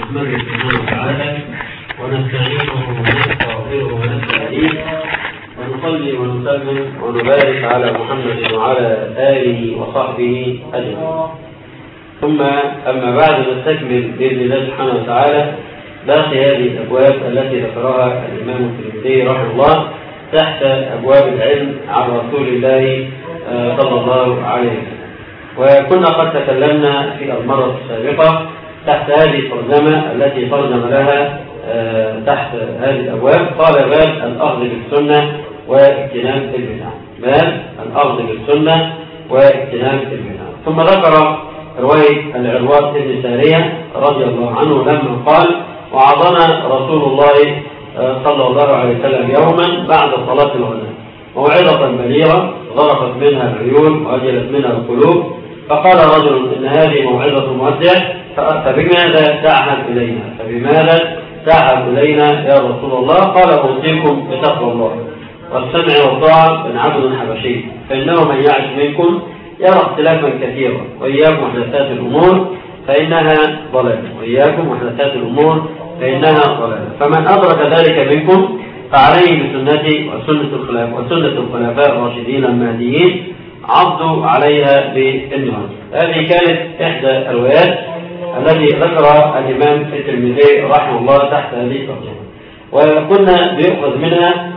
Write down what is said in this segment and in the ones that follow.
نحمده سبحانه وتعالى ونستعينه ونستغفره ونستهديه ونصلي ونسلم ونبارك على محمد وعلى آله وصحبه أجمعين. ثم أما بعد نستكمل بإذن الله سبحانه وتعالى باقي هذه الأبواب التي ذكرها الإمام الترمذي رحمه الله تحت أبواب العلم عن رسول الله صلى الله عليه وسلم. وكنا قد تكلمنا في المرة السابقة تحت هذه الترجمة التي ترجم لها تحت هذه الأبواب. قال باب الأخذ بالسنة واجتناب البدع. باب الأخذ بالسنة واجتناب البدع. ثم ذكر رواية العرواط بن سارية رضي الله عنه لما قال: وعظنا رسول الله صلى الله عليه وسلم يوما بعد صلاة الغداء موعظة بليغة ظرفت منها العيون وأجلت منها القلوب، فقال رجل: إن هذه موعظة مودع، فبماذا تعهد إلينا؟ فبماذا تعهد إلينا يا رسول الله؟ قال: أوصيكم بتقوى الله والسمع والطاعة من عبد حبشي، فإنه من يعش منكم يرى اختلافا كثيرا، وإياكم محدثات الأمور فإنها ضلالة، وإياكم محدثات الأمور فإنها ضلالة، فمن أدرك ذلك منكم فعليه بسنتي وسنة الخلفاء الراشدين المهديين عضوا عليها بالنواجذ. هذه كانت إحدى الروايات التي ذكرها الإمام الترمذي رحمه الله تحت هذه الترجمة، وكنا بيؤخذ منها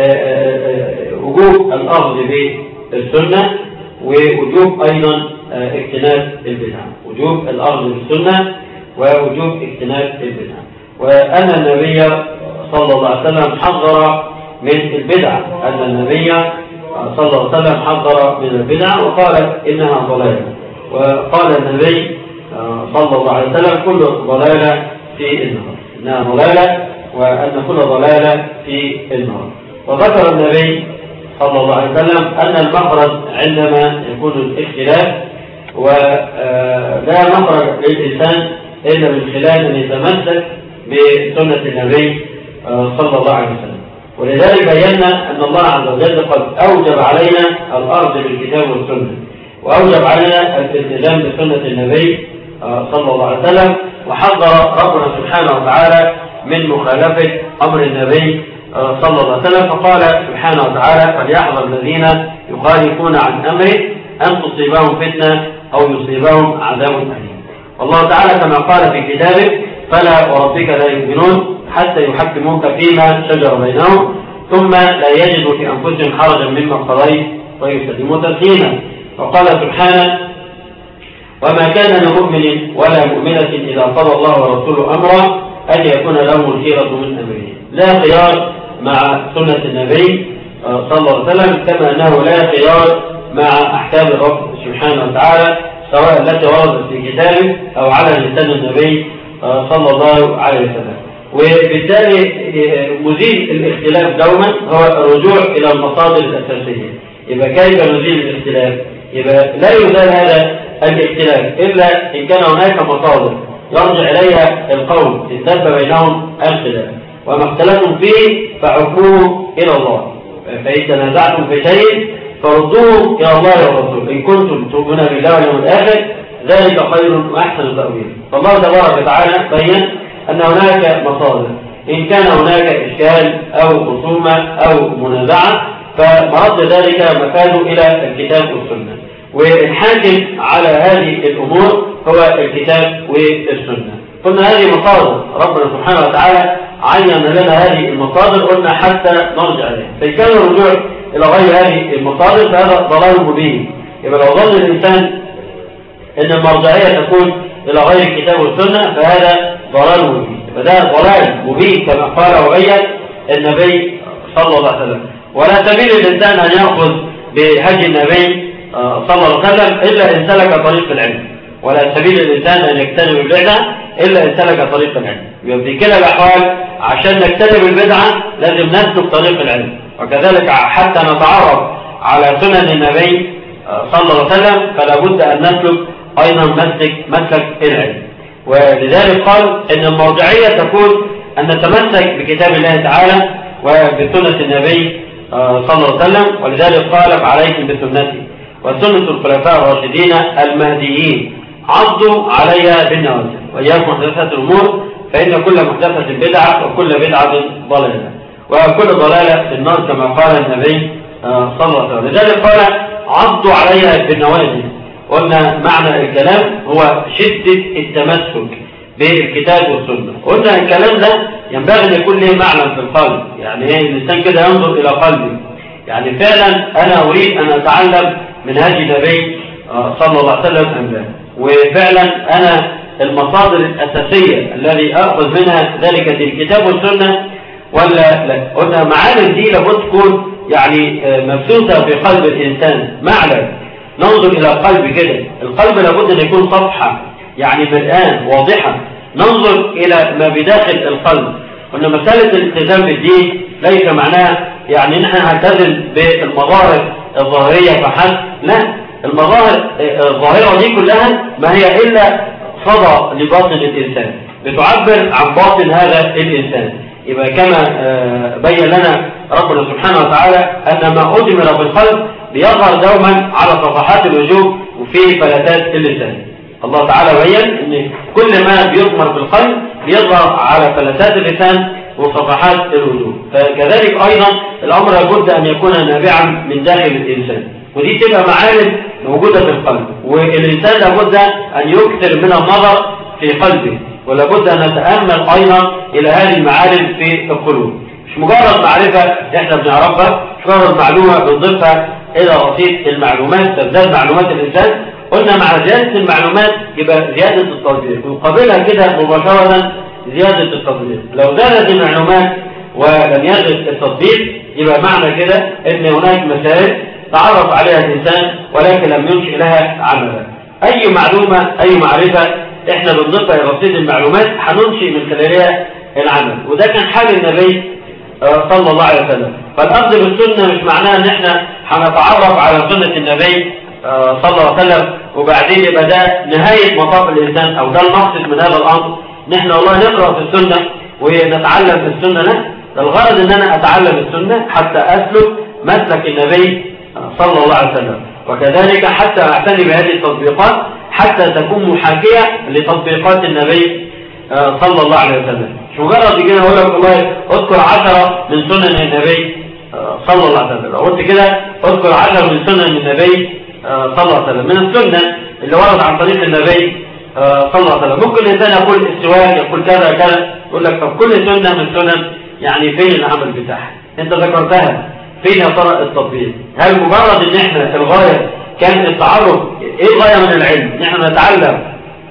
وجوب الأخذ بالسنة ووجوب أيضا اجتناب البدع، وجوب الأخذ بالسنة ووجوب اجتناب البدع، وأن النبي صلى الله عليه وسلم حذر من البدع، أن النبي صلى الله عليه وسلم حذر من البدع وقال إنها ضلالة، وقال النبي صلى الله عليه وسلم: كل ضلالة في النار، إنها ضلالة، وأن كل ضلالة في النار. وذكر النبي صلى الله عليه وسلم أن المخرج عندما يكون الاختلاف ولا مخرج للإنسان إلا من خلال أن يتمسك بسنة النبي صلى الله عليه وسلم. ولذلك بينا أن الله عز وجل قد أوجب علينا الأخذ بالكتاب والسنة، وأوجب علينا الالتزام بسنة النبي صلى الله عليه وسلم، وحذر ربنا سبحانه وتعالى من مخالفة أمر النبي صلى الله عليه وسلم، فقال سبحانه وتعالى: فليحذر الذين يخالفون عن أمره أن تصيبهم فتنة أو يصيبهم عذاب أليم. والله تعالى كما قال في كتابه: فلا وربك لا يؤمنون حتى يحكموك فيما شجر بينهم ثم لا يجدوا في أنفسهم حرجا مما قضيت ويسلموا تسليما. وقال سبحانه: وما كان لمؤمن ولا مؤمنة إذا قضى الله ورسوله أمرا أن يكون لهم الخيرة من أمره. لا خيار مع سنة النبي صلى الله عليه وسلم، كما أنه لا خيار مع أحكام الرب سبحانه وتعالى سواء التي وردت في كتابه أو على لسان النبي صلى الله عليه وسلم. وبالتالي مزيل الاختلاف دوما هو الرجوع إلى المصادر الأساسية. يبقى كيف نزيل الاختلاف؟ يبقى لا يزال هذا الاختلاف إلا إن كان هناك مصادر يرجع إليها القول يتنبى بينهم الخلاف، وما اختلفتم فيه فحكموه إلى الله، فإن تنازعتم في شيء فردوه إلى الله والرسول إن كنتم تؤمنون بالله واليوم الآخر ذلك خير وأحسن تأويل. فالله تبارك وتعالى بين أن هناك مصادر، إن كان هناك إشكال أو خصومة أو منازعة فمرد ذلك مفاده إلى الكتاب والسنة، والحاكم على هذه الأمور هو الكتاب والسنة. قلنا هذه مصادر ربنا سبحانه وتعالى عين لنا هذه المصادر، قلنا حتى نرجع إليها، فإن كان الرجوع إلى غير هذه المصادر فهذا ضلال مبين. يبقى لو ظن الإنسان أن المرجعية تكون إلى غير الكتاب والسنة فهذا ضلال مبين، فده ضلال مبين كما قال وبين النبي صلى الله عليه وسلم. ولا سبيل الإنسان أن يأخذ بهدي النبي صلى الله عليه وسلم إلا إن سلك طريق العلم، ولا سبيل الإنسان أن يجتنب البدعة إلا إن سلك طريق العلم. يبقى في كلا الأحوال عشان نجتنب البدعة لازم نسلك طريق العلم، وكذلك حتى نتعرف على سنن النبي صلى الله عليه وسلم فلا بد أن نسلك أيضا مسلك العلم. ولذلك قال إن المرجعية تكون أن نتمسك بكتاب الله تعالى وبسنة النبي صلى الله عليه وسلم، ولذلك قال: فعليكم بسنتي وسنة الخلفاء الراشدين المهديين عضوا عليها بالنواجذ، وإياكم محدثات الأمور فإن كل محدثة بدعة وكل بدعة ضلالة وكل ضلالة في النار كما قال النبي صلى الله عليه وسلم. لذلك قال عضوا عليها بالنواجذ. قلنا معنى الكلام هو شدة التمسك بالكتاب والسنة. قلنا الكلام ده ينبغي أن يكون له معنى في القلب، يعني الإنسان كده ينظر إلى قلبه، يعني فعلا أنا أريد أن أتعلم من هدي النبي صلى الله عليه وسلم أم لا، وفعلا أنا المصادر الأساسية الذي أخذ منها ذلك الكتاب والسنة ولا لا. قلنا معالم دي لابد تكون يعني مبثوثة في قلب الإنسان. معلم ننظر إلى القلب كده، القلب لابد أن يكون صفحة يعني ملآن واضحة، ننظر إلى ما بداخل القلب. قلنا مسألة الالتزام بالدين ليس معناها يعني نحن نلتزم بالمظاهر الظاهرية فحسب، لا، المظاهر الظاهرة دي كلها ما هي إلا صدى لباطن الإنسان بتعبر عن باطن هذا الإنسان. يبقى كما بين لنا ربنا سبحانه وتعالى أن ما أدمر بالقلب بيظهر دوما على صفحات الوجوه وفي فلتات اللسان. الله تعالى بين أن كل ما بيضمر بالقلب بيظهر على فلتات اللسان وصفحات الوجوه، فكذلك أيضا الأمر لابد أن يكون نابعا من داخل الإنسان، ودي تبقى معالم موجودة في القلب. والإنسان لابد أن يكثر من النظر في قلبه، ولابد أن نتأمل أيضا إلى هذه المعالم في القلوب. مش مجرد معرفة احنا بنعرفها، مش مجرد معلومة بنضيفها إلى رصيد المعلومات تزداد معلومات الإنسان. قلنا مع زيادة المعلومات يبقى زيادة التطبيق، ونقابلها كده مباشرة زيادة التطبيق. لو زادت المعلومات ولم يزد التطبيق يبقى معنى كده ان هناك مسائل تعرف عليها الإنسان ولكن لم ينشئ لها عملا. أي معلومة أي معرفة احنا بنضيفها إلى رصيد المعلومات هننشئ من خلالها العمل، وده كان حال النبي صلى الله عليه وسلم. فالأخذ بالسنة مش معناه ان احنا هنتعرف على سنة النبي صلى الله عليه وسلم وبعدين يبقى ده نهاية مطاف الإنسان أو ده المقصد من هذا الأمر، نحن والله نقرأ في السنة ونتعلم في السنة. لا، الغرض ان انا اتعلم السنة حتى اسلك مسلك النبي صلى الله عليه وسلم، وكذلك حتى اعتني بهذه التطبيقات حتى تكون محاكية لتطبيقات النبي صلى الله عليه وسلم. مش مجرد كده اقول لك والله اذكر 10 من سنن النبي صلى الله عليه وسلم، لو قلت كده اذكر 10 من سنن النبي صلى الله عليه وسلم من السنة اللي ورد عن طريق النبي صلى الله عليه وسلم، ممكن الإنسان يقول السواك، يقول كذا كذا، يقول لك طب كل سنة من السنن يعني فين العمل بتاعها؟ انت ذكرتها، فين يا ترى التطبيق؟ هل مجرد ان احنا الغاية كان التعرف؟ ايه الغاية من العلم؟ نحن نتعلم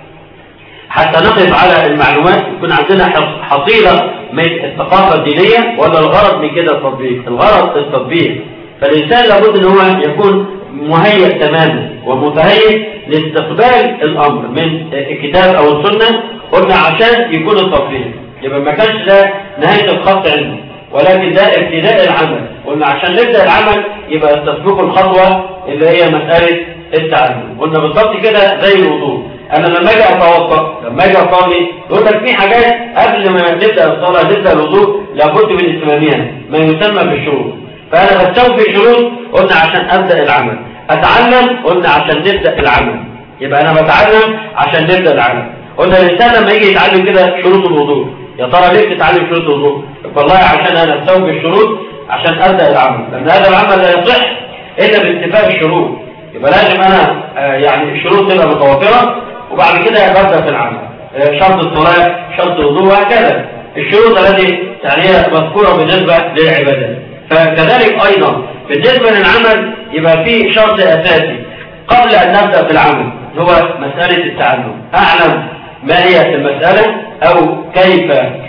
حتى نقف على المعلومات، يكون عندنا حصيلة من الثقافة الدينية، ولا الغرض من كده التطبيق؟ الغرض التطبيق. فالإنسان لابد ان هو يكون مهيئ تماما ومتهيئ لاستقبال الأمر من الكتاب أو السنة. قلنا عشان يكون التطبيق، يبقى ما كانش ده نهاية الخط عنده ولكن ده ابتداء العمل. قلنا عشان نبدأ العمل يبقى تسبق الخطوة اللي هي مسألة التعلم. قلنا بالضبط كده زي الوضوء، أنا لما أجي أتوضأ لما أجي أصلي يقول لك في حاجات قبل ما نبدأ الصلاة نبدأ الوضوء لابد من اتمامها ما يسمى بالشروط. فأنا بستوفي شروط قلنا عشان أبدأ العمل، أتعلم قلنا عشان نبدأ العمل، يبقى أنا بتعلم عشان نبدأ العمل. قلنا الإنسان لما يجي يتعلم كده شروط الوضوء، يا ترى ليه تتعلم شروط الوضوء؟ والله عشان أنا أستوفي الشروط عشان أبدأ العمل، لأن هذا العمل لا يصح إلا بانتفاء الشروط. يبقى لازم أنا يعني الشروط تبقى متوفرة وبعد كده ببدأ في العمل. شرط الصلاة، شرط الوضوء، وهكذا الشروط التي يعني هي مذكورة بالنسبة للعبادات. فكذلك أيضا بالنسبة للعمل يبقى في شرط أساسي قبل أن نبدأ في العمل، هو مسألة التعلم. أعلم ما هي المسألة أو كيف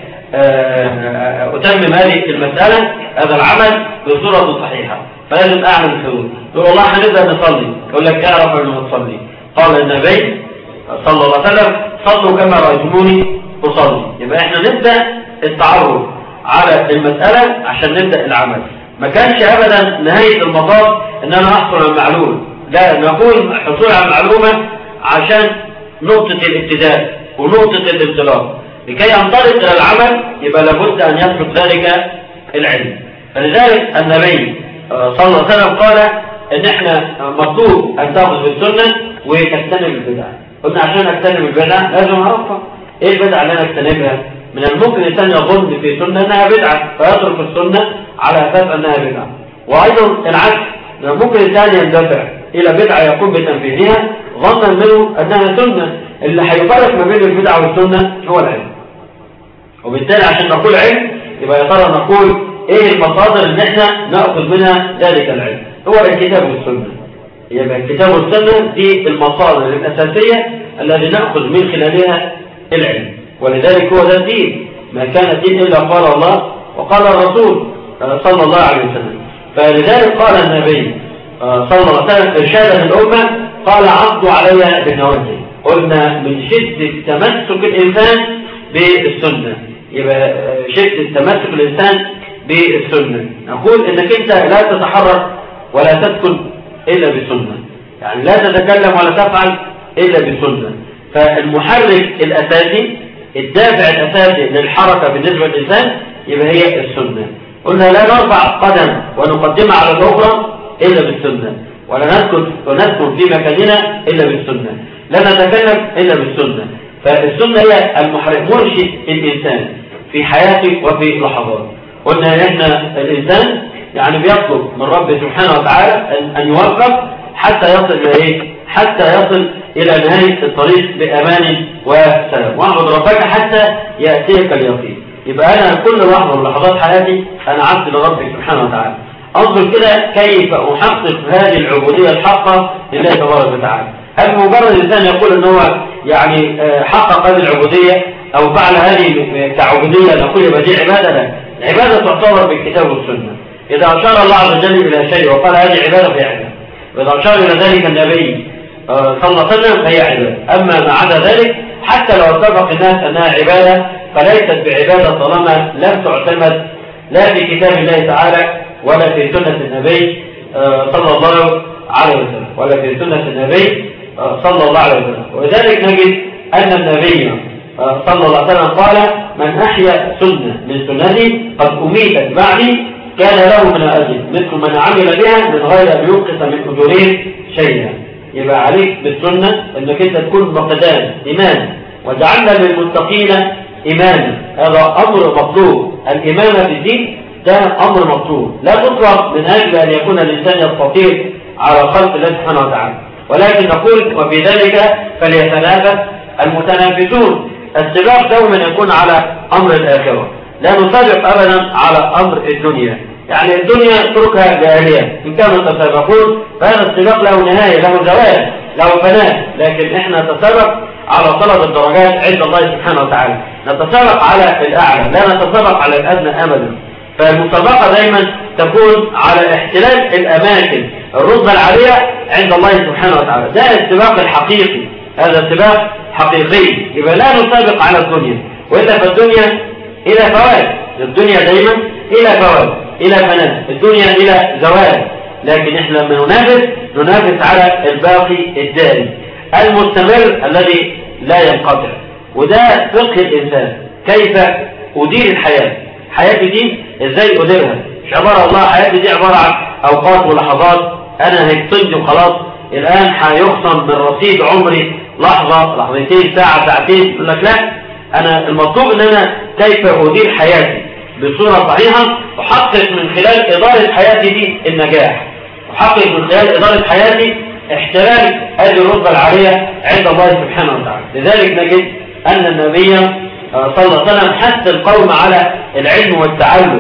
أتمم هذه المسألة هذا العمل بصورة صحيحة، فلازم أعلم الحدود. تقول والله هنبدأ نصلي، يقول لك تعرف أنه تصلي؟ قال النبي صلى الله عليه وسلم صلوا كما رأيتموني أصلي. يبقى احنا نبدأ التعرف على المسألة عشان نبدأ العمل. ما كانش أبدا نهاية المطاف ان انا احصل على المعلومة، لا، نقول حصول على المعلومة عشان نقطة الابتداء ونقطة الانطلاق. لكي ينطلق الى العمل يبقى لابد ان يسبق ذلك العلم. فلذلك النبي صلى الله عليه وسلم قال ان احنا مطلوب ان تاخذ بالسنة وتجتنب البدع. قلنا عشان اجتنب البدع لازم اعرفها. ايه البدع اللي انا اجتنبها؟ من الممكن الإنسان يظن في سنة أنها بدعة فيترك السنة على أساس أنها بدعة. وأيضا العكس، من الممكن الإنسان يندفع إلى بدعة يقوم بتنفيذها ظنا منه أنها سنة. اللي هيفرق ما بين البدعة والسنة هو العلم. وبالتالي عشان نقول علم يبقى يا ترى نقول إيه المصادر اللي احنا نأخذ منها ذلك العلم؟ هو الكتاب والسنة. يبقى الكتاب والسنة دي المصادر الأساسية التي نأخذ من خلالها العلم. ولذلك هو ده الدين، ما كان الدين إلا قال الله وقال الرسول صلى الله عليه وسلم. فلذلك قال النبي صلى الله عليه وسلم إرشادا الأمة قال عضوا عليها بالنواجذ. قلنا من شدة تمسك الإنسان بالسنة، يبقى شدة تمسك الإنسان بالسنة نقول إنك أنت لا تتحرك ولا تسكن إلا بسنة، يعني لا تتكلم ولا تفعل إلا بسنة. فالمحرك الأساسي، الدافع الأساسي للحركة بالنسبة للإنسان يبقى هي السنة. قلنا لا نرفع قدم ونقدمها على الأخرى إلا بالسنة، ولا نسكن في مكاننا إلا بالسنة، لا نتكلم إلا بالسنة. فالسنة هي مرشد الإنسان في حياته وفي لحظاته. قلنا إن إحنا الإنسان يعني بيطلب من رب سبحانه وتعالى أن يوفق حتى يصل إلى إيه؟ حتى يصل إلى نهاية الطريق بأمان وسلام. واعبد ربك حتى يأتيك اليقين. يبقى أنا كل لحظة من لحظات حياتي أنا عبد لربك سبحانه وتعالى. أنظر كده كيف أحقق هذه العبودية الحقة لله تبارك وتعالى. هل مجرد الإنسان يقول أن هو يعني حقق هذه العبودية أو فعل هذه كعبودية نقول يبقى دي عبادة؟ لا، العبادة تعتبر بالكتاب والسنة. إذا أشار الله عز وجل إلى شيء وقال هذه عبادة فهي عبادة، وإذا أشار إلى ذلك النبي صلى الله عليه وسلم فهي عبادة. أما ما عدا ذلك حتى لو اتفق الناس أنها عبادة فليست بعبادة طالما لم تعتمد لا في كتاب الله تعالى ولا في سنة النبي صلى الله عليه وسلم، ولا في سنة النبي صلى الله عليه وسلم. ولذلك نجد أن النبي صلى الله عليه وسلم قال من أحيا سنة من سنتي قد أميتت بعدي كان له من أجل مثل من عمل بها من غير أن ينقص من أجورهم شيئا. يبقى عليك بالسنة أنك أنت تكون مقدام إمام، وجعلنا للمتقين إماما. هذا أمر مطلوب، الإمامة في الدين ده أمر مطلوب، لا تطلب من أجل أن يكون الإنسان يستطيع على خلق الله سبحانه وتعالى، ولكن نقول وفي ذلك فليتنافس المتنافسون. السباق دوما يكون على أمر الآخرة، لا نسابق أبدا على أمر الدنيا. يعني الدنيا اتركها جاهلية، إن كانوا يتسابقون فهذا السباق له نهاية، له زوال، له فناء. لكن احنا نتسابق على طلب الدرجات عند الله سبحانه وتعالى، نتسابق على الأعلى لا نتسابق على الأدنى أبدا. فالمسابقة دايما تكون على احتلال الأماكن الرتبة العالية عند الله سبحانه وتعالى. ده السباق الحقيقي، هذا سباق حقيقي. يبقى لا نسابق على الدنيا، وإلا فالدنيا إلى فوائد، الدنيا دايما إلى فوائد، إلى فناء، الدنيا إلى زوال. لكن إحنا لما ننافس على الباقي الدائم المستمر الذي لا ينقطع. وده فقه الإنسان، كيف أدير الحياة. حياتي دي إزاي أديرها؟ مش عبارة الله حياتي دي عبارة عن أوقات ولحظات أنا هيقصدني وخلاص الآن هيخصم من رصيد عمري لحظة لحظتين ساعة ساعتين. يقول لك لا، أنا المطلوب أن أنا كيف أدير حياتي بصورة صحيحة، أحقق من خلال إدارة حياتي دي النجاح، أحقق من خلال إدارة حياتي احتلال هذه الرتبة العالية عند الله سبحانه وتعالى. لذلك نجد أن النبي صلى الله عليه وسلم حث القوم على العلم والتعلم.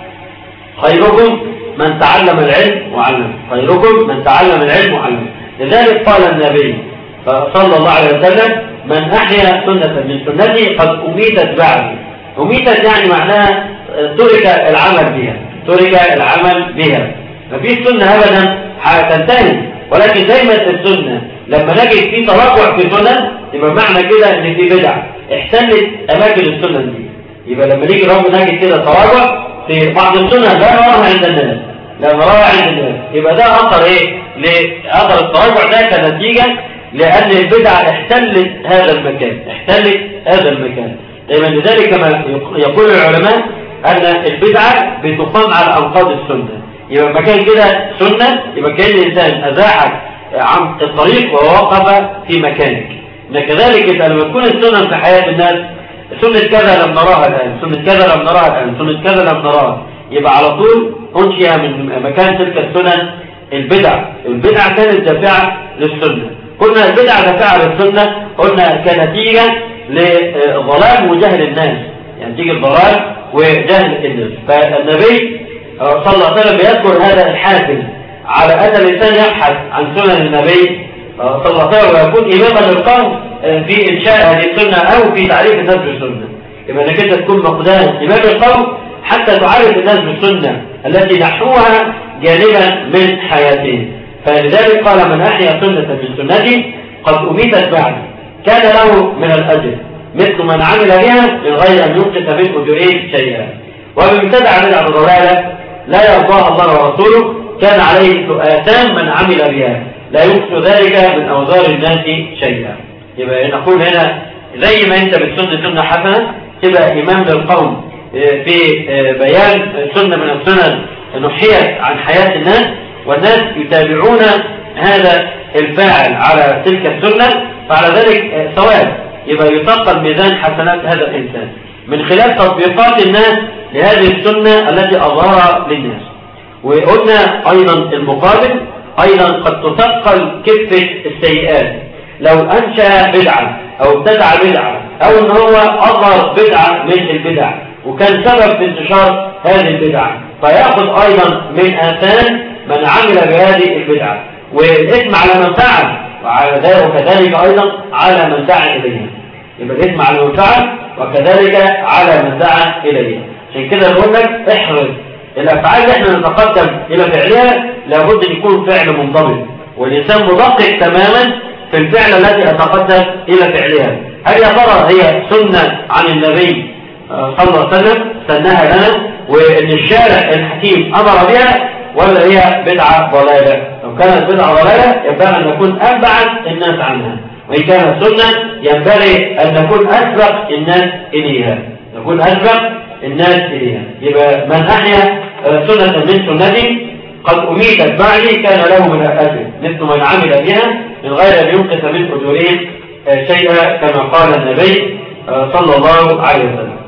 خيركم من تعلم العلم وعلم، خيركم من تعلم العلم وعلم. لذلك قال النبي صلى الله عليه وسلم من أحيا سنة من سنتي قد أميتت بعدي. أميتت يعني معناها ترك العمل بها، ترك العمل بها. ما فيش سنة أبدا هتنتهي، ولكن دايما السنة لما نجد في تراجع في سنة يبقى معنى كده ان في بدع احتلت اماكن السنة دي. يبقى لما نيجي نجد كده تراجع في بعض السنة لا نراها عند الناس، لا نراها عند الناس، يبقى ده اثر ايه؟ اثر التراجع ده كنتيجة لان البدع احتلت هذا المكان، احتلت هذا المكان. دايما لذلك كما يقول العلماء ان البدعة بتقام على انقاض السنة. يبقى مكان كده سنة، يبقى كان الإنسان أزاحك عن الطريق ووقف في مكانك. كذلك لما تكون السنة في حياة الناس سنة كذا لم نراها الآن، سنة كذا لم نراها الآن، سنة كذا لم نراها، يبقى على طول أنشئ من مكان تلك السنن البدع. البدع كانت دافعة للسنة. قلنا البدع دافعة للسنة، قلنا كنتيجة لضلال وجهل الناس، يعني تيجي الضلال وجهل الناس. فالنبي صلى الله عليه وسلم يذكر هذا الحافز على أن الإنسان يبحث عن سنن النبي صلى الله عليه وسلم ويكون إماما للقوم في إنشاء هذه السنة أو في تعريف الناس بالسنة. يبقى أنك أنت تكون مقدام إمام القوم حتى تعرف الناس بالسنة التي نحوها جانبا من حياتهم. فلذلك قال: من أحيا سنة من سنتي قد أميتت بعد كان له من الأجر مثل من عمل بها من غير أن ينقص من أجورهم شيئا. ومن ابتدع بدعة ضلالة لا يرضاها الله ورسوله كان عليه آثام من عمل بها لا ينقص ذلك من أوزار الناس شيئا. يبقى نقول هنا زي ما أنت بتسن سنة حسنة تبقى إمام للقوم في بيان سنة من السنن نحيت عن حياة الناس، والناس يتابعون هذا الفاعل على تلك السنة، فعلى ذلك ثواب. يبقى يثقل ميزان حسنات هذا الإنسان من خلال تطبيقات الناس لهذه السنة التي أظهرها للناس. وقلنا أيضا المقابل أيضا قد تثقل كفة السيئات. لو أنشأ بدعة أو ابتدع بدعة أو أن هو أظهر بدعة من البدع وكان سبب في انتشار هذه البدعة، فيأخذ أيضا من آثام من عمل بهذه البدعة، والإثم على من فعل وكذلك أيضا على من دعا إليها. يبقى الإثم على من فعل وكذلك على من دعا إليها. عشان كده نقول لك احرص الأفعال اللي احنا نتقدم إلى فعلها لابد أن يكون فعل منضبط، والإنسان مدقق تماما في الفعل التي أتقدم إلى فعلها. هل يا ترى هي سنة عن النبي صلى الله عليه وسلم سنها لنا وأن الشارع الحكيم أمر بها، ولا هي بدعة ضلالة؟ لو كانت بدعة ضلالة ينبغي أن نكون أبعد الناس عنها، وإن كانت سنة ينبغي أن نكون أسبق الناس إليها، نكون أسبق الناس إليها. يبقى من أحيا سنة من سنتي قد أميتت بعدي كان له من الأجر مثل من عمل بها من غير أن ينقص من أجورهم شيئا كما قال النبي صلى الله عليه وسلم.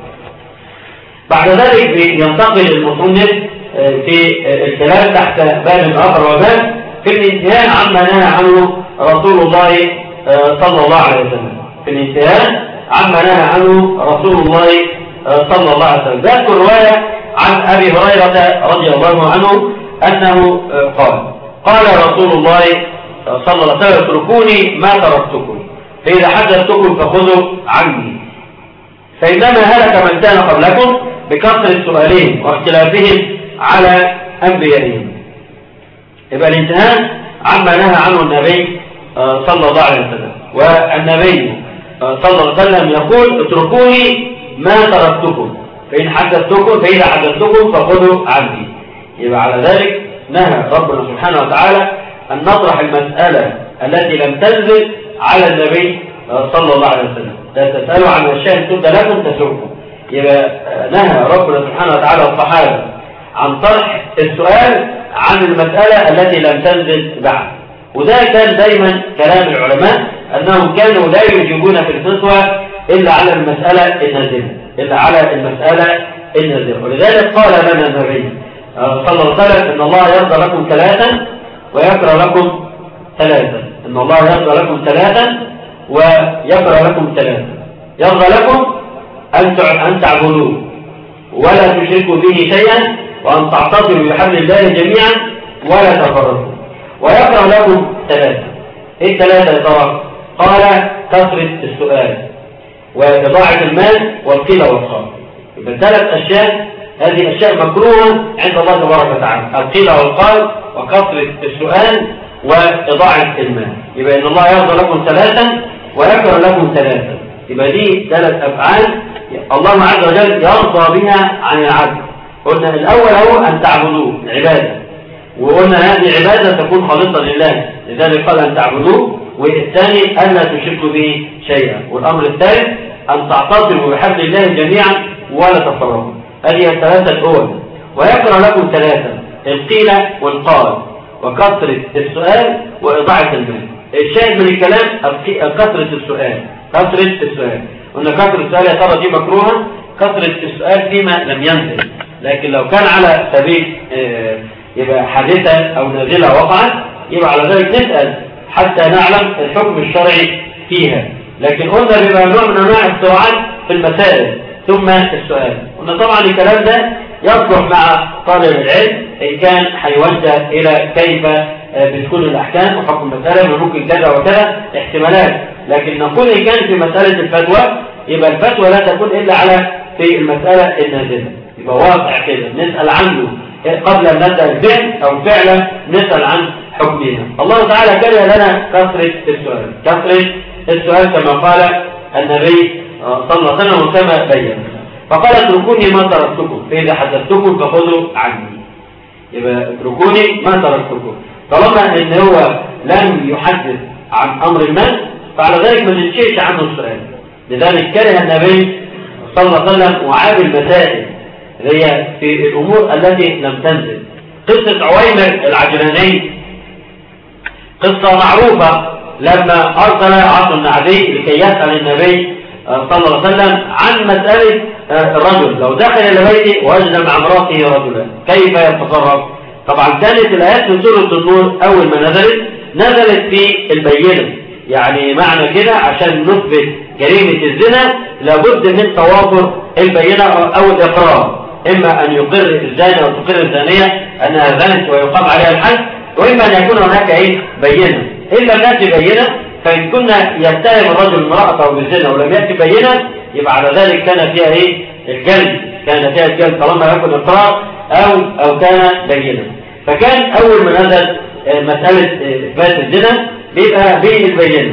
بعد ذلك ينتقل المصنف في الكلام تحت باب آخر وباب في الانتهاء عما نهى عنه رسول الله صلى الله عليه وسلم، في الانتهاء عما نهى عنه رسول الله صلى الله عليه وسلم. ذات رواية عن أبي هريرة رضي الله عنه أنه قال رسول الله صلى الله عليه وسلم: اتركوني ما تركتكم فإذا حدثتكم فخذوا عني، فإنما هلك من كان قبلكم بكثرة سؤالهم واختلافهم على أنبيائهم. يبقى الانتهاء عما نهى عنه النبي صلى الله عليه وسلم، والنبي صلى الله عليه وسلم يقول: اتركوني ما تركتكم فإذا حدثتكم فخذوا عني. يبقى على ذلك نهى ربنا سبحانه وتعالى أن نطرح المسألة التي لم تنزل على النبي صلى الله عليه وسلم. لا تسألوا عن أشياء تبد لكم تسركم. يبقى نهى ربنا سبحانه وتعالى الصحابة عن طرح السؤال عن المسألة التي لم تنزل بعد. وده كان دايما كلام العلماء أنهم كانوا لا يجيبون في الفتوى إلا على المسألة النازلة، ولذلك قال لنا النبي صلى الله عليه وسلم: إن الله يرضى لكم ثلاثا ويكره لكم ثلاثا. إن الله يرضى لكم ثلاثا ويكره لكم ثلاثا. يرضى لكم أن تعبدوه ولا تشركوا به شيئا وأن تعتصموا بحبل الله جميعا ولا تفرقوا. ويكره لكم ثلاثا. إيه الثلاثة يا ترى؟ قال: كثرة السؤال وإضاعة المال والقيل والقال. يبقى ثلاث أشياء، هذه أشياء مكروهة عند الله تبارك وتعالى: القيل والقال وكثرة السؤال وإضاعة المال. يبقى إن الله يرضى لكم ثلاثا ويكره لكم ثلاثا. يبقى دي ثلاث أفعال الله عز وجل يرضى بها عن العبد. قلنا الأول هو أن تعبدوه العبادة، وقلنا هذه عبادة تكون خالصة لله، لذلك قال أن تعبدوه. والثاني أن لا تشركوا به شيئا. والأمر الثالث أن تعتصموا بحبل الله جميعا ولا تفرقوا. هذه الثلاثة الأول. ويكره لكم ثلاثة: القيل والقال وكثرة السؤال وإضاعة المال. الشاهد من الكلام كثرة السؤال. قلنا كثرة السؤال يا ترى دي مكروهة، كثرة السؤال فيما لم ينزل. لكن لو كان على سبيل يبقى حادثة أو نازلة وقعت، يبقى على ذلك نسأل حتى نعلم الحكم الشرعي فيها. لكن قلنا بيبقى نوع من أنواع السرعات في المسائل ثم السؤال. قلنا طبعا الكلام ده يصلح مع طالب العلم إن كان هيوجه إلى كيف بتكون الأحكام وحكم المسألة وممكن كذا وكذا احتمالات. لكن نقول إن كان في مسألة الفتوى يبقى الفتوى لا تكون إلا على في المسألة النازلة، يبقى واقع كده نسأل عنه قبل أن نبدأ الفعل أو فعلا نسأل عن حكمها. الله تعالى كره لنا كثرة السؤال، كثرة السؤال كما قال النبي صلى الله عليه وسلم وكما بين، فقال اتركوني ما تركتكم فإذا حدثتكم فخذوا عني. يبقى اتركوني ما تركتكم، طالما ان هو لم يحدث عن امر ما فعلى ذلك ما ننشئش عنه السؤال. لذلك كره النبي صلى الله عليه وسلم وعاب المسائل اللي هي في الامور التي لم تنزل. قصة عويمر العجلاني قصة معروفة، لما ارسل عاصم بن عدي لكي يسأل النبي صلى الله عليه وسلم عن مسألة الرجل لو دخل إلى بيته ووجد مع امرأته رجلا كيف يتصرف. طبعا كانت الآيات من سورة النور أول ما نزلت في البينة، يعني معنى كده عشان نثبت جريمة الزنا لابد من توافر البينة أو الإقرار، إما أن يقر الزاني أو تقر الزانية أنها زنت ويقام عليها الحد، وإما أن يكون هناك بينة. إلا لم يأتي بينة، فإن كنا يتهم الرجل امرأته بالزنا ولم يأتي بينة يبقى على ذلك كان فيها الجلد، كان فيها الجلد طالما يكون إقرار أو كان بينة. فكان أول ما نزل مسألة إثبات الزنا بيبقى بين البينة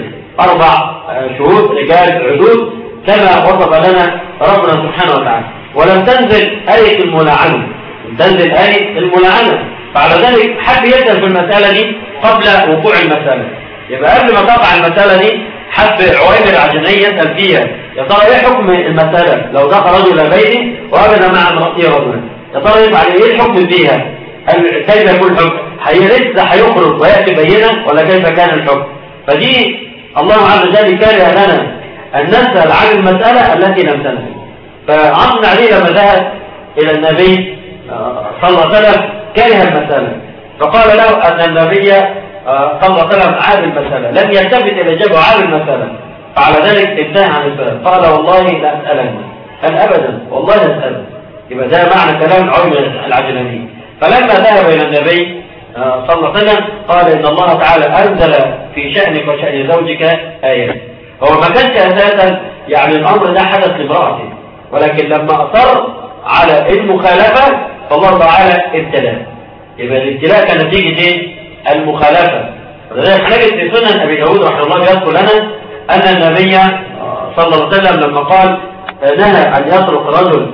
4 شهود رجال عدود كما وصف لنا ربنا سبحانه وتعالى. ولم تنزل آية الملاعنة، تنزل آية الملاعنة، فعلى ذلك حد يسأل في المسألة دي قبل وقوع المسألة. يبقى قبل ما تقع المسألة دي حب عويمر العجلاني يسأل فيها يا ترى ايه حكم المسألة لو دخل رجل الى بيته ووجد مع امرأته رجلا، يا ترى يبقى عليه ايه الحكم فيها؟ كيف يكون الحكم؟ لسه هيخرج ويأتي بينة ولا كيف كان الحكم؟ فدي الله عز وجل كره لنا أن نسأل عن المسألة التي لم تنزل. فعصم عليه لما ذهب إلى النبي صلى الله عليه وسلم كره المسألة، فقال له أن النبي صلى الله عليه وسلم عاد المسألة، لم يلتفت إلى الإجابة وعاد المسألة، فعلى ذلك انتهى عن السؤال. قال والله لا أسألن، قال أبدا والله لا أسألن. يبقى ده معنى كلام عويمر العجلاني. فلما ذهب إلى النبي صلى الله عليه وسلم قال إن الله تعالى أنزل في شأنك وشأن زوجك آيات. هو ما كانش أساسا يعني الأمر ده حدث لامرأته، ولكن لما أصر على المخالفة فالله تعالى ابتلاه. يبقى الابتلاء كان نتيجة المخالفة. ولذلك حنجد في سنن أبي داود رحمه الله يذكر لنا أن النبي صلى الله عليه وسلم لما قال نهى أن يطرق رجل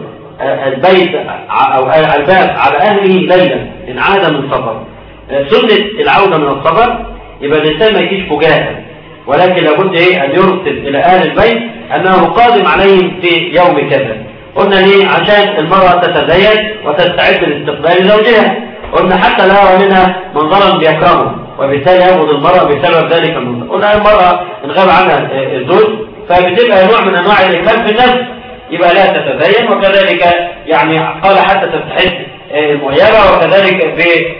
البيت أو الباب على أهله ليلا إن عاد من سفر. سنة العودة من السفر يبقى الإنسان ما يجيش فجاءة، ولكن لابد أن يرسل إلى أهل البيت أنه قادم عليهم في يوم كذا. قلنا ليه؟ عشان المرأة تتزين وتستعد لاستقبال زوجها. قلنا حتى لا يرى منها منظرا بيكرهه وبالتالي يأخذ المرأة بسبب ذلك المنظر. قلنا المرأة إن غاب عنها الزوج فبتبقى نوع من أنواع الإكمال في النفس، يبقى لا تتزين، وكذلك يعني قال حتى تستحد المغيرة، وكذلك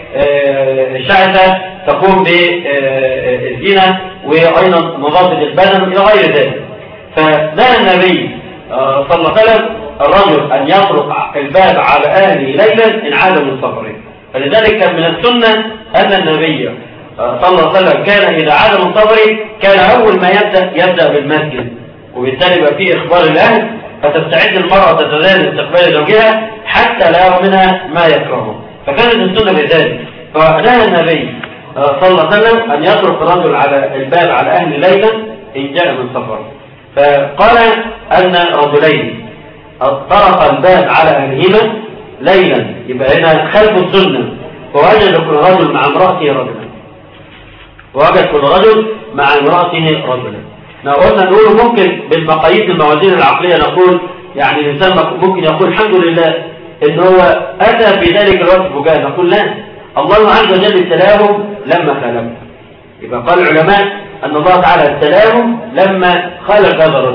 بالشعثة تقوم بالزينة وأيضا نظافة البدن إلى غير ذلك. فنهى النبي صلى الله عليه وسلم الرجل أن يطرق الباب على أهله ليلا إن عاد من سفره. فلذلك كان من السنة أن النبي صلى الله عليه وسلم كان إذا عاد من سفره كان أول ما يبدأ بالمسجد، وبالتالي يبقى فيه إخبار الأهل، فتستعد المرأة تتزين لاستقبال زوجها حتى لا يرى منها ما يكرهه. فكانت السنة بذلك. فنهى النبي صلى الله عليه وسلم أن يطرق الرجل على الباب على أهل ليلا إن جاء من سفر. فقال أن رجلين طرق الباب على أهلهما ليلا، يبقى هنا خلف السنة، ووجد كل رجل مع امرأته رجلا، ووجد كل رجل مع امرأته رجلا. قلنا نقول ممكن بالمقاييس الموازين العقلية نقول يعني الإنسان ممكن يقول الحمد لله إن هو أتى في ذلك الوقت فجاء، نقول لا، الله عز وجل ابتلاهم لما خلقهم. يبقى قال العلماء أن الله تعالى ابتلاهم لما خلق هذا الرجل،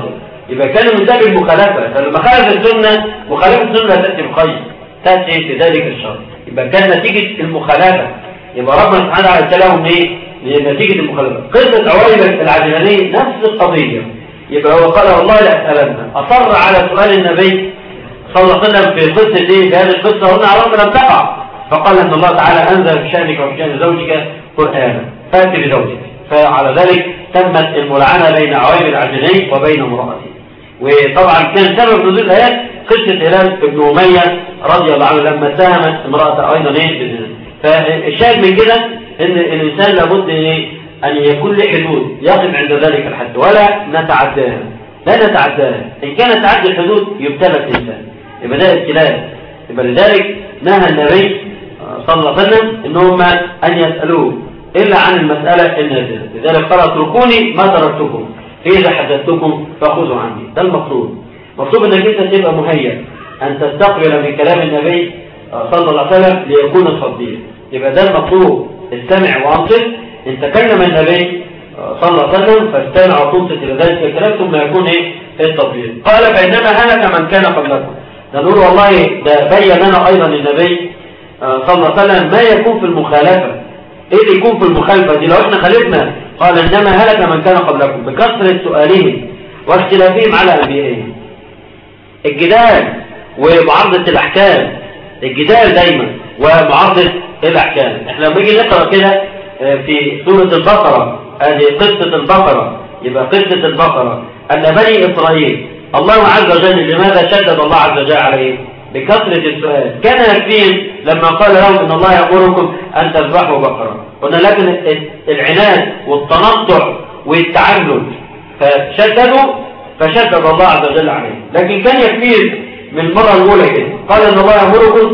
يبقى كان من باب المخالفة، فلما خالف السنة مخالفة السنة لا تأتي بخير، تأتي في ذلك الشر. يبقى كان نتيجة المخالفة، يبقى ربنا سبحانه وتعالى ابتلاهم ليه؟ لنتيجة المخالفة. قصة عويمة العجلاني نفس القضية، يبقى هو قال والله لأسألن، أصر على سؤال النبي صلى الله عليه وسلم في قصة ايه؟ في هذه القصة قلنا على لم تقع، فقال ان الله تعالى انزل في شأنك وفي شأن زوجك قرآنا فأتي بزوجك، فعلى ذلك تمت الملعنة بين عويمة العجلاني وبين امرأته. وطبعا كان سبب نزول الآيات قصة هلال بن أمية رضي الله عنه لما اتهمت امرأة أيضا بالزنا. فالشاهد من كده ان الانسان لابد ان يكون له حدود يقف عند ذلك الحد ولا نتعداها، لا نتعداها. ان كانت تعدي الحدود يبتلى الانسان، يبقى ده ابتلاء. يبقى لذلك نهى النبي صلى الله عليه وسلم ان هم ان يسالوه الا عن المساله النازله. لذلك قال اتركوني ما تركتكم اذا حدثتكم فخذوا عني. ده المطلوب. مطلوب انك انت تبقى مهيأ ان تستقبل من كلام النبي صلى الله عليه وسلم ليكون التطبيق. يبقى ده المطلوب، استمع وانصت. ان تكلم النبي صلى الله عليه وسلم فاستمع وتنصت الى ذلك الكلام ثم يكون التطبيق. قال فانما هلك من كان قبلكم. نقول والله ده بين لنا ايضا النبي صلى الله عليه وسلم ما يكون في المخالفه. ايه اللي يكون في المخالفه دي؟ لو احنا خالفنا قال انما هلك من كان قبلكم بكثره سؤالهم واختلافهم على انبيائهم. الجدال ومعارضه الاحكام، الجدال دايما ومعارضه الاحكام. احنا لما نيجي نقرا كده في سوره البقره، هذه قصه البقره، يبقى قصه البقره ان بني اسرائيل الله عز وجل لماذا شدد الله عز وجل عليه؟ بكثرة السؤال. كان يكفيهم لما قال لهم ان الله يأمركم ان تذبحوا بقرة، قلنا لكن العناد والتنطع والتعلل فشدد الله عز وجل عليه. لكن كان يكفيهم من المرة الاولى كده قال ان الله يأمركم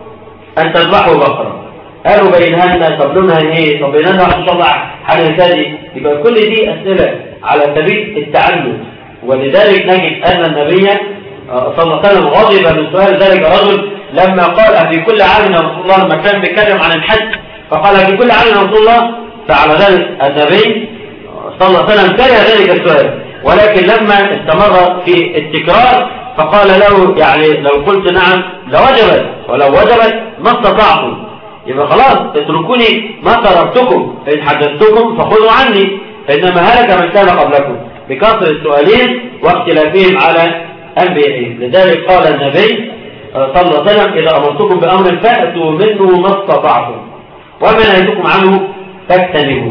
ان تذبحوا بقرة، قالوا بينها لنا، طب لونها ايه، طب بينها ان شاء الله حاجه ثانيه. يبقى كل دي اسئله على سبيل التعلم. ولذلك نجد ان النبي صلى الله عليه وسلم غضب من سؤال ذلك الرجل لما قال في كل عام يا رسول الله، لما كان بيتكلم عن الحج فقال في كل عام يا رسول الله. فعلى ذلك النبي صلى الله عليه وسلم كره ذلك السؤال، ولكن لما استمر في التكرار فقال له يعني لو قلت نعم لوجبت، ولو وجبت ما استطعتم. يبقى خلاص اتركوني ما تركتكم، فإن حدثتكم فخذوا عني، فإنما هلك من كان قبلكم بكثرة السؤالين واختلافهم على أنبيائهم. لذلك قال النبي صلى الله عليه وسلم إذا أمرتكم بأمر فأتوا منه ما استطعتم وما نهيتكم عنه فاجتنبوه.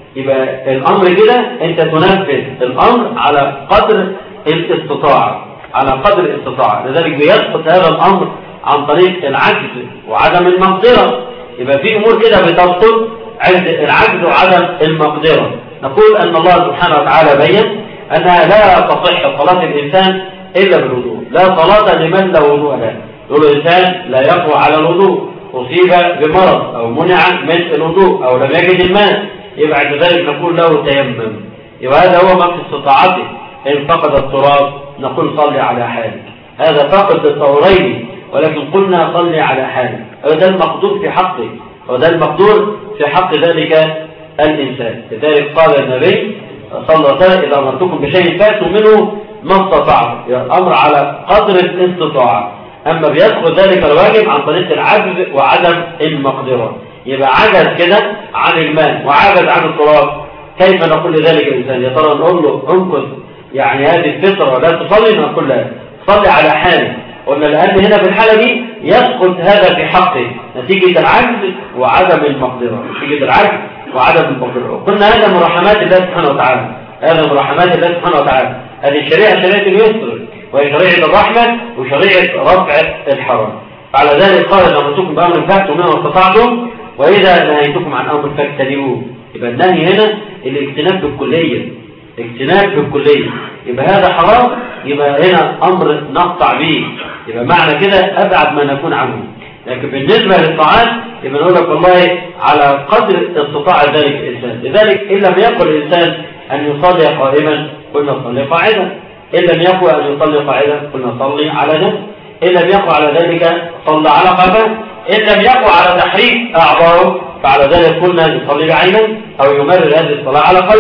يبقى الأمر كده أنت تنفذ الأمر على قدر الاستطاعة، على قدر الاستطاعة. لذلك بيسقط هذا الأمر عن طريق العجز وعدم المقدرة. يبقى في أمور كده بتسقط عند العجز وعدم المقدرة. نقول أن الله سبحانه وتعالى بين أنها لا تصح صلاة الإنسان إلا بالوضوء، لا صلاة لمن لا وضوء له. يقول الإنسان لا يقوى على الوضوء، أصيب بمرض أو منع من الوضوء أو لم يجد الماء، يبقى عند ذلك نقول له تيمم. يبقى هذا هو ما في استطاعته. إن فقد التراب نقول صلي على حالك، هذا فقد الطهورين، ولكن قلنا صلي على حالك. هذا المقدور في حقه، وده المقدور في حق ذلك الإنسان. لذلك قال النبي صلى الله عليه وسلم إذا أمرتكم بشيء فاتوا منه ما استطعتم. يعني الأمر على قدر الاستطاعة. أما بيدخل ذلك الواجب عن طريق العجز وعدم المقدرة. يبقى عجز كده عن الماء وعجز عن التراب، كيف نقول لذلك الإنسان؟ يا ترى نقول له انقذ يعني هذه الفطرة لا تصلي؟ نقول له صلي على حالك. قلنا لأن هنا في الحالة دي يسقط هذا في حقه نتيجة العجز وعدم المقدرة، نتيجة العجز وعدم المقدرة. قلنا هذا من رحمات الله سبحانه وتعالى، هذا من رحمات الله سبحانه وتعالى. هذه الشريعة شريعة اليسر، وهي شريعة الرحمة وشريعة رفع الحرام. فعلى ذلك قال إذا أمرتكم بأمر فأتوا منه ما استطعتم وإذا نهيتكم عن أمر فاجتنبوه. يبقى النهي هنا الاجتناب بالكلية، اجتناب بالكلية. يبقى هذا حرام، يبقى هنا أمر نقطع به، يبقى معنى كده أبعد ما نكون عنه. لكن بالنسبة للطاعات يبقى نقول لك والله على قدر استطاع ذلك الإنسان. لذلك إن لم يقل الإنسان أن يصلي قائما قلنا صلي قاعدا، إن لم يقل أن يصلي قاعدا قلنا صلي على جنب، إن لم يقل على ذلك صلى على قفاه، إن لم يقل على تحريك أعضائه فعلى ذلك قلنا يصلي بعينه أو يمرر هذه الصلاة على قلبه.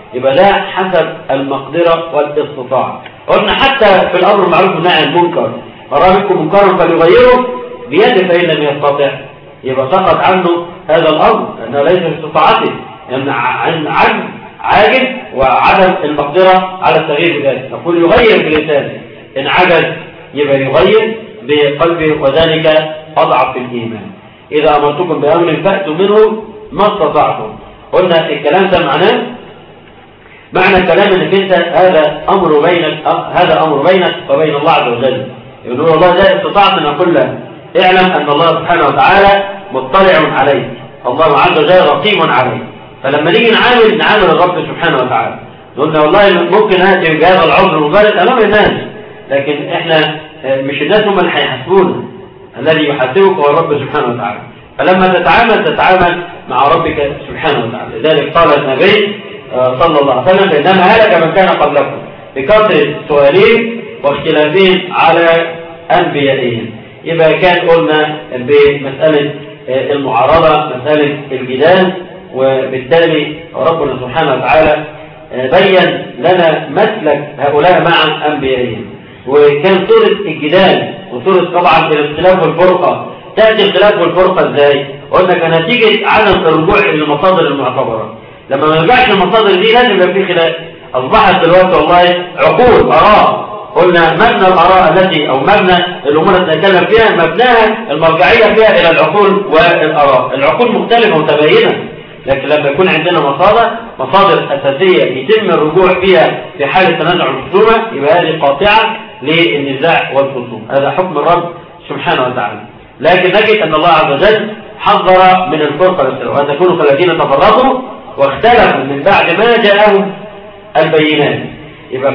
يبقى ده حسب المقدرة والاستطاعة. قلنا حتى في الأمر المعروف والنهي عن المنكر، أرى منكم منكرا فليغيره بيده فإن لم يستطع، يبقى سقط عنه هذا الأمر لأنه ليس في استطاعته، يعني عن عاجز وعدم المقدرة على التغيير بذلك. نقول يغير بلسانه، إن عجز يبقى يغير بقلبه، وذلك أضعف الإيمان. إذا أمرتكم بأمر فأتوا منه ما استطعتم. قلنا الكلام ده معنى الكلام انك انت هذا امر بينك وبين الله عز وجل. يقول الله لا استطعت ان اقول له اعلم ان الله سبحانه وتعالى مطلع عليك، الله عز وجل رقيب عليك. فلما نيجي نعامل الرب سبحانه وتعالى قلنا والله ممكن ناتي بهذا العذر المبالغ امام الناس، لكن احنا مش الناس هم اللي هيحاسبونا، الذي يحاسبك هو الرب سبحانه وتعالى. فلما تتعامل مع ربك سبحانه وتعالى. لذلك قال النبي صلى الله عليه وسلم إنما هلك من كان قبلكم بكثرة سؤالهم واختلافهم على أنبيائهم. يبقى كان قلنا بمسألة المعارضة، مسألة الجدال، وبالتالي ربنا سبحانه وتعالى بين لنا مسلك هؤلاء مع أنبيائهم. وكان صورة الجدال وصورة طبعا الاختلاف والفرقة. تأتي اختلاف والفرقة ازاي؟ قلنا كنتيجة عدم الرجوع للمصادر المعتبرة. لما ما نرجعش المصادر دي لازم يبقى في خلاف. اصبحت دلوقتي والله عقول اراء، قلنا مبنى الاراء التي او مبنى الامور التي نتكلم فيها مبناها المرجعيه فيها الى العقول والاراء. العقول مختلفه متباينه، لكن لما يكون عندنا مصادر اساسيه يتم الرجوع فيها في حاله تنازع الخصومه، يبقى هذه قاطعه للنزاع والخصوم. هذا حكم الرب سبحانه وتعالى. لكن نجد ان الله عز وجل حذر من الفرقه والسلوى، وان تكونوا كالذين تفرقوا واختلفوا من بعد ما جاءهم البينات. يبقى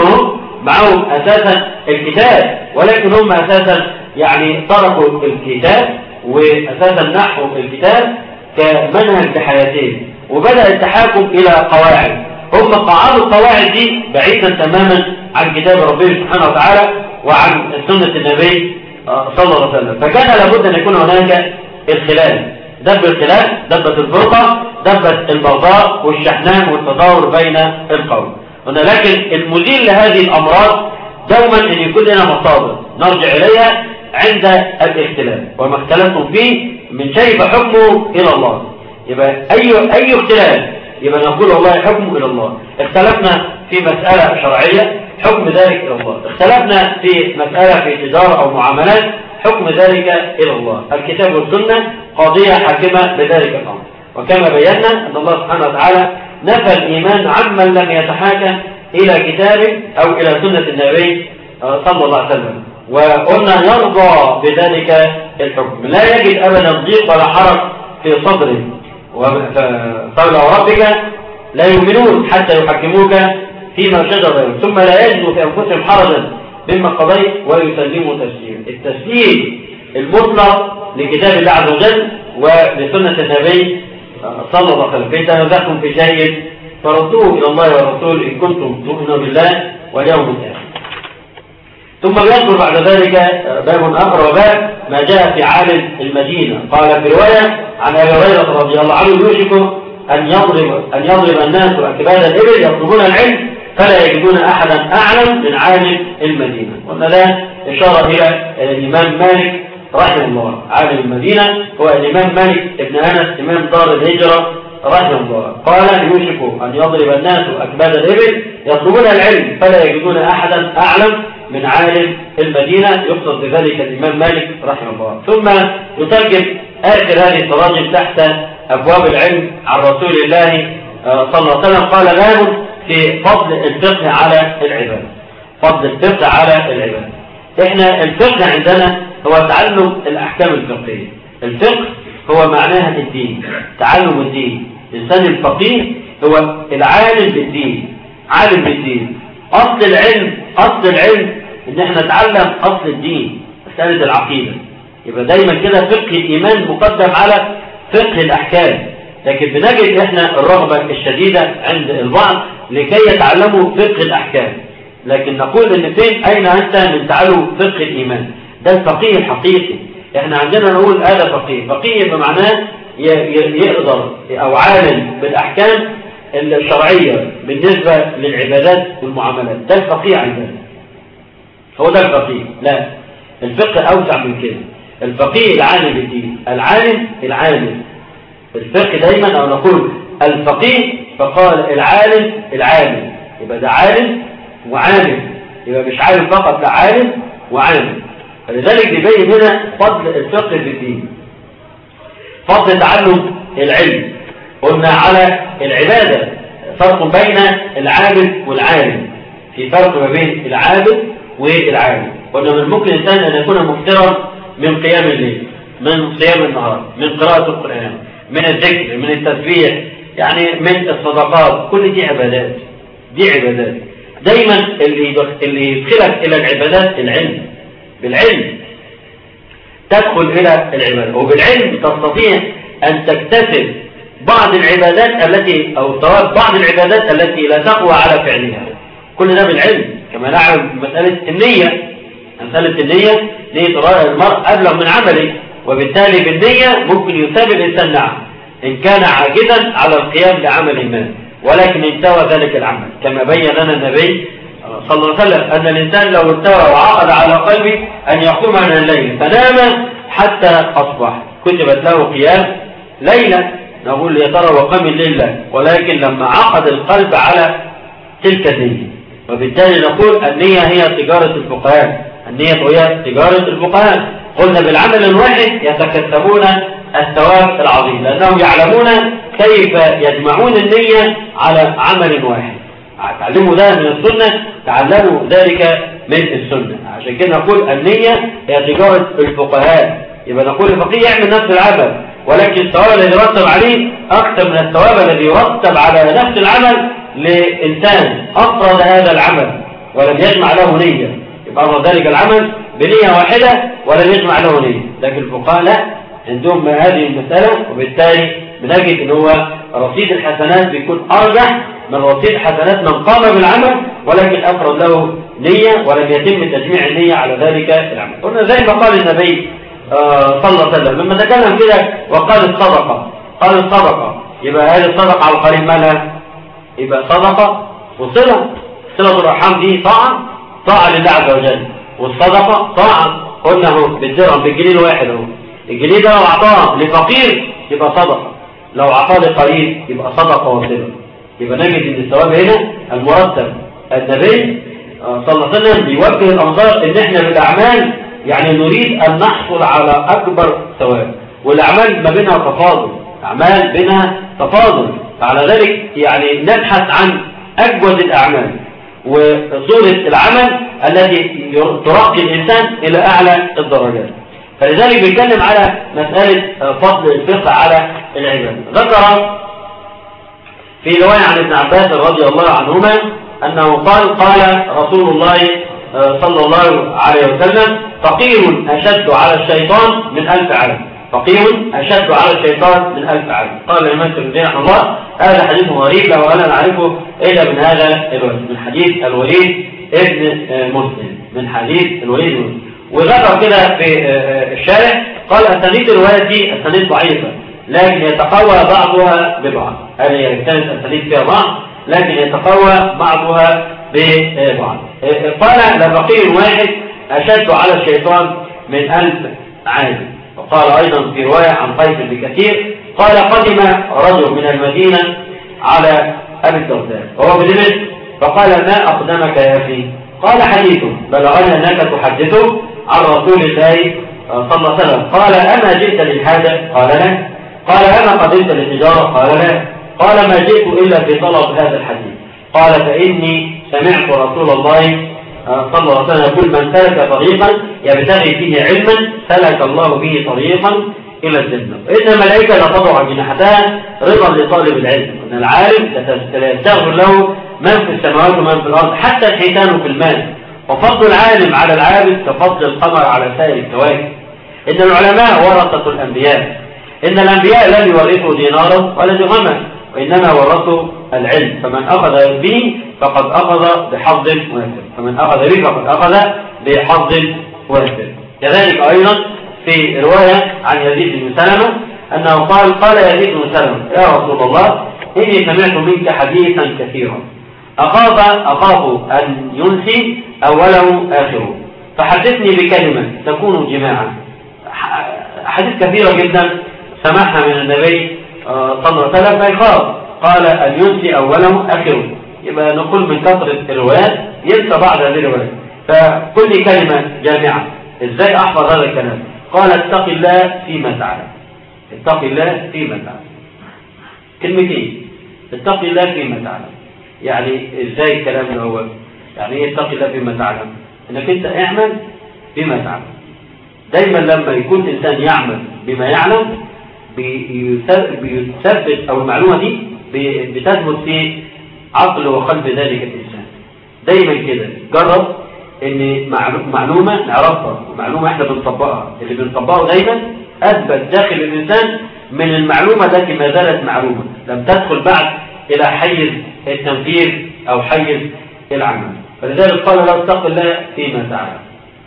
معهم اساسا الكتاب، ولكن هم اساسا يعني تركوا الكتاب واساسا نحوا الكتاب كمنهج في حياتهم، وبدأ التحاكم الى قواعد. هم قعدوا القواعد دي بعيدا تماما عن كتاب ربنا سبحانه وتعالى وعن سنة النبي صلى الله عليه وسلم. فكان لابد ان يكون هناك الخلاف، الخلاف، دبة الفرقة، دبة البغضاء والشحناء والتداور بين القوم. لكن المزيل لهذه الأمراض دوما أن يكون لنا مصادر نرجع إليها عند الاختلاف، وما اختلفتم فيه من شيء فحكمه إلى الله. يبقى أي اختلاف يبقى نقول والله حكمه إلى الله. اختلفنا في مسألة شرعية حكم ذلك إلى الله، اختلفنا في مسألة في تجارة أو معاملات حكم ذلك إلى الله. الكتاب والسنة قضية حاكمة بذلك الأمر. وكما بينا أن الله سبحانه وتعالى نفى الإيمان عمن لم يتحاكم إلى كتابه أو إلى سنة النبي صلى الله عليه وسلم، وقلنا يرضى بذلك الحكم. لا يجد أبدا ضيق ولا حرج في صدره. قال وربك لا يؤمنون حتى يحكموك فيما شجر بينهم ثم لا يجدوا في أنفسهم حرجا مما قضيت ويسلموا تسليما. التسليم المطلق لكتاب الله عز وجل ولسنة النبي صلى الله عليه وسلم. فإن تنازعتم في شيء فردوه إلى الله والرسول إن كنتم تؤمنون بالله واليوم الآخر. ثم يذكر بعد ذلك باب آخر، وباب ما جاء في عالم المدينة. قال في رواية عن أبي هريرة رضي الله عنه يوشك أن يضرب الناس أكباد الإبل يطلبون العلم فلا يجدون أحدا أعلم من عالم المدينة. وأن ذا إشارة إلى الإمام مالك رحمه الله. عالم المدينة هو الإمام مالك ابن أنس إمام دار الهجرة رحمه الله. قال يوشك أن يضرب الناس أكباد الإبل يطلبون العلم فلا يجدون أحدا أعلم من عالم المدينة، يقصد بذلك الإمام مالك رحمه الله. ثم يترجم آخر هذه التراجم تحت أبواب العلم عن رسول الله صلى الله عليه وسلم. قال باب في فضل الفقه على العباد. فضل الفقه على العباد. احنا الفقه عندنا هو تعلم الأحكام الفقهية. الفقه هو معناها الدين، تعلم الدين. الإنسان الفقيه هو العالم بالدين، عالم بالدين. أصل العلم إن احنا نتعلم أصل الدين، مسألة العقيدة. يبقى دايما كده فقه الإيمان مقدم على فقه الأحكام. لكن بنجد احنا الرغبة الشديدة عند البعض لكي يتعلموا فقه الأحكام، لكن نقول ان أين أنت من تعلم فقه الإيمان؟ ده الفقيه الحقيقي. احنا عندنا نقول هذا فقيه بمعناه يقدر أو عالم بالأحكام الشرعية بالنسبة للعبادات والمعاملات، ده الفقيه عندنا، هو ده الفقيه. لا، الفقه أوسع من كده. الفقيه العالم بالدين، العالم الفقه دايما، أو نقول الفقيه فقال العالم، يبقى ده عالم وعالم، يبقى مش عالم فقط، لا عالم وعالم. فلذلك يبين هنا فضل الفقه في الدين، فضل تعلم العلم. قلنا على العبادة فرق بين العابد والعالم، في فرق ما بين العابد والعالم. قلنا من ممكن الإنسان أن يكون مفترا من قيام الليل، من صيام النهار، من قراءة القرآن، من الذكر، من التسبيح، يعني من الصدقات، كل دي عبادات، دي عبادات. دايما اللي يدخلك إلى العبادات العلم، بالعلم تدخل إلى العبادة، وبالعلم تستطيع أن تكتسب بعض العبادات التي، أو ثواب بعض العبادات التي لا تقوى على فعلها. كل ده بالعلم. كما نعلم مسألة النية، نية المرء أبلغ من عمله، وبالتالي بالنية ممكن يثاب الإنسان نعم إن كان عاجزا على القيام بعمل ما، ولكن انتوى ذلك العمل، كما بين لنا النبي صلى الله عليه وسلم أن الإنسان لو انتوى وعقد على قلبه أن يقوم من الليل فنام حتى أصبح كتبت له قيام ليلة. نقول يا ترى وقام الليل له، ولكن لما عقد القلب على تلك النية. وبالتالي نقول النية هي تجارة الفقهاء، النية هي تجارة الفقهاء. قلنا بالعمل الواحد يتكسبون الثواب العظيم، لأنهم يعلمون كيف يجمعون النية على عمل واحد. تعلموا ده من السنة، تعلموا ذلك من السنة. عشان كده نقول النية هي تجارة الفقهاء. يبقى نقول الفقيه يعمل نفس العمل، ولكن الثواب الذي يرتب عليه أكثر من الثواب الذي يرتب على نفس العمل لإنسان أفرد هذا العمل ولم يجمع له نية. يبقى أفرد ذلك العمل بنية واحدة ولم يجمع له نية. لكن الفقهاء لا، عندهم هذه المسألة، وبالتالي بنجد أن هو رصيد الحسنات بيكون أرجح من رصيد حسنات من قام بالعمل ولكن أفرد له نية ولم يتم تجميع النية على ذلك العمل. قلنا زي ما قال النبي صلى الله عليه وسلم لما تكلم كده وقال الصدقة، قال الصدقة، يبقى هذه الصدقة على القريب مالها؟ يبقى صدقة وصلة. صلة الأرحام دي طاعة لله عز وجل، والصدقة طاعة. قلنا اهو بالدرهم بالجنيه الواحد اهو، الجنيه ده لو أعطاه لفقير يبقى صدقة، لو أعطاه لقريب يبقى صدقة وصلة. يبقى نجد ان الثواب هنا المرتب. النبي صلى الله عليه وسلم بيوجه الأنظار ان احنا بالأعمال يعني نريد أن نحصل على أكبر ثواب، والأعمال ما بينها تفاضل، أعمال بينها تفاضل. فعلى ذلك يعني نبحث عن أجود الأعمال وصورة العمل التي ترقي الإنسان إلى أعلى الدرجات. فلذلك بيتكلم على مسألة فضل الفقه على العبادة. ذكر في رواية عن ابن عباس رضي الله عنهما أنه قال رسول الله صلى الله عليه وسلم: فقير أشد على الشيطان من 1000 عالم، فقير أشد على الشيطان من 1000 عالم. قال الإمام الترمذي رحمه الله: هذا حديث غريب لا ولا نعرفه إلا من هذا الوجه، من حديث الوليد ابن مسلم، من حديث الوليد بن مسلم. وذكر كده في الشارح قال: أسانيد الرواية دي أسانيد ضعيفة لكن يتقوى بعضها ببعض. هذه كانت أسانيد فيها بعض لكن يتقوى بعضها ببعض. قال: لفقير واحد أشد على الشيطان من 1000 عالم. وقال أيضا في رواية عن قيس بن كثير قال: قدم رجل من المدينة على أبي الدرداء وهو بدمشق فقال: ما أقدمك يا أخي؟ قال: حديث بلغني أنك تحدثه عن رسول الله صلى الله عليه وسلم. قال: أما جئت للحاجة؟ قال: لا. قال: أما قدمت للتجارة؟ قال: لا. قال: ما جئت إلا في طلب هذا الحديث. قال: فإني سمعت رسول الله صلى الله عليه وسلم يقول: من سلك طريقا يبتغي فيه علما سلك الله به طريقا إلى الجنة. إن الملائكة لا تضع جناحتها رضا لطالب العلم، وأن العالم لا يستغفر له من في السماوات ومن في الأرض حتى الحيتان في الماء. وفضل العالم على العابد كفضل القمر على سائر الكواكب. إن العلماء ورثة الأنبياء، إن الأنبياء لم يورثوا دينارا ولا درهما وإنما ورثوا العلم، فمن أخذ به فقد أخذ بحظ وافر، فمن أخذ به فقد أخذ بحظ وافر. كذلك أيضا في رواية عن يزيد بن سلمة أنه قال: قال يزيد بن سلمة: يا رسول الله، إني سمعت منك حديثا كثيرا أخاف أن ينسي أوله آخره، فحدثني بكلمة تكون جماعا. حديث كثيرة جدا سمعها من النبي صلى الله عليه وسلم فيخاف، قال أن ينسي أوله آخره، يبقى نقول من كثرة الروايات ينسى بعض هذه الروايات، فكل كلمة جامعة. إزاي أحفظ هذا الكلام؟ قال اتق الله فيما تعلم. اتق الله فيما تعلم، كلمتين، اتق الله فيما تعلم. يعني إزاي الكلام ده هو؟ يعني إيه اتق الله فيما تعلم؟ إنك أنت اعمل بما تعلم. دايما لما يكون إنسان يعمل بما يعلم بيثبت، أو المعلومة دي بتثبت في عقل وقلب ذلك الإنسان. دايما كده جرب ان معلومة نعرفها ومعلومة احنا بنطبقها، اللي بنطبقه دايما اثبت داخل الانسان من المعلومة التي ما زالت معلومة، لم تدخل بعد الى حيز التنفيذ او حيز العمل. فلذلك قال لا اتق الله فيما تعلم.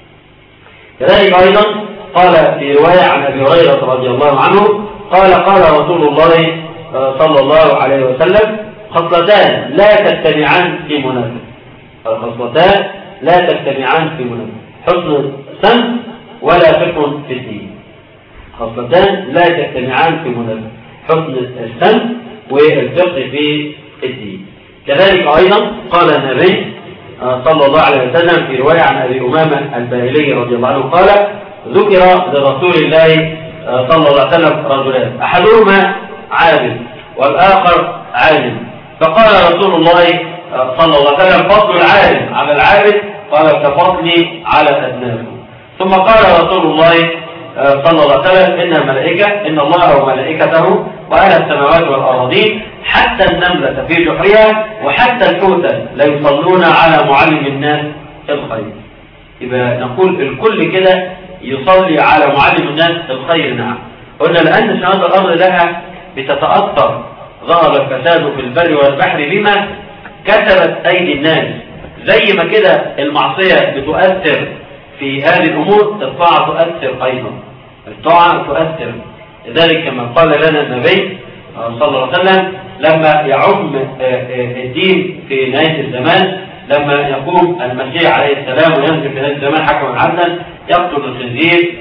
كذلك ايضا قال في رواية عن ابي هريرة رضي الله عنه قال رسول الله صلى الله عليه وسلم خصلتان لا تجتمعان في منافق. الخصلتان لا تجتمعان في منافق، حسن السمع ولا فقه في الدين. خصلتان لا تجتمعان في منافق، حسن السمع والفقه في الدين. كذلك ايضا قال النبي صلى الله عليه وسلم في روايه عن ابي امامه الباهلي رضي الله عنه قال ذكر لرسول الله صلى الله عليه وسلم رجلان احدهما عابد والاخر عالم، فقال رسول الله صلى الله عليه وسلم فضل العالم على العابد قال كفضلي على أدناه. ثم قال رسول الله صلى الله عليه وسلم إن الملائكة إن الله وملائكته وأهل السماوات والأراضين حتى النملة في جحرها وحتى الحوتة لا يصلون على معلم الناس الخير. يبقى نقول الكل كده يصلي على معلم الناس الخير. نعم، قلنا لأن شهادة الأرض لها بتتأثر ظهر الفساد في البر والبحر بما كسبت أيدي الناس. زي ما كده المعصية بتؤثر في هذه الأمور، الطاعة تؤثر أيضا، الطاعة تؤثر. لذلك كما قال لنا النبي صلى الله عليه وسلم لما يعم الدين في نهاية الزمان، لما يقوم المسيح عليه السلام وينزل في هذا الزمان حكما عدلا يقتل الخنزير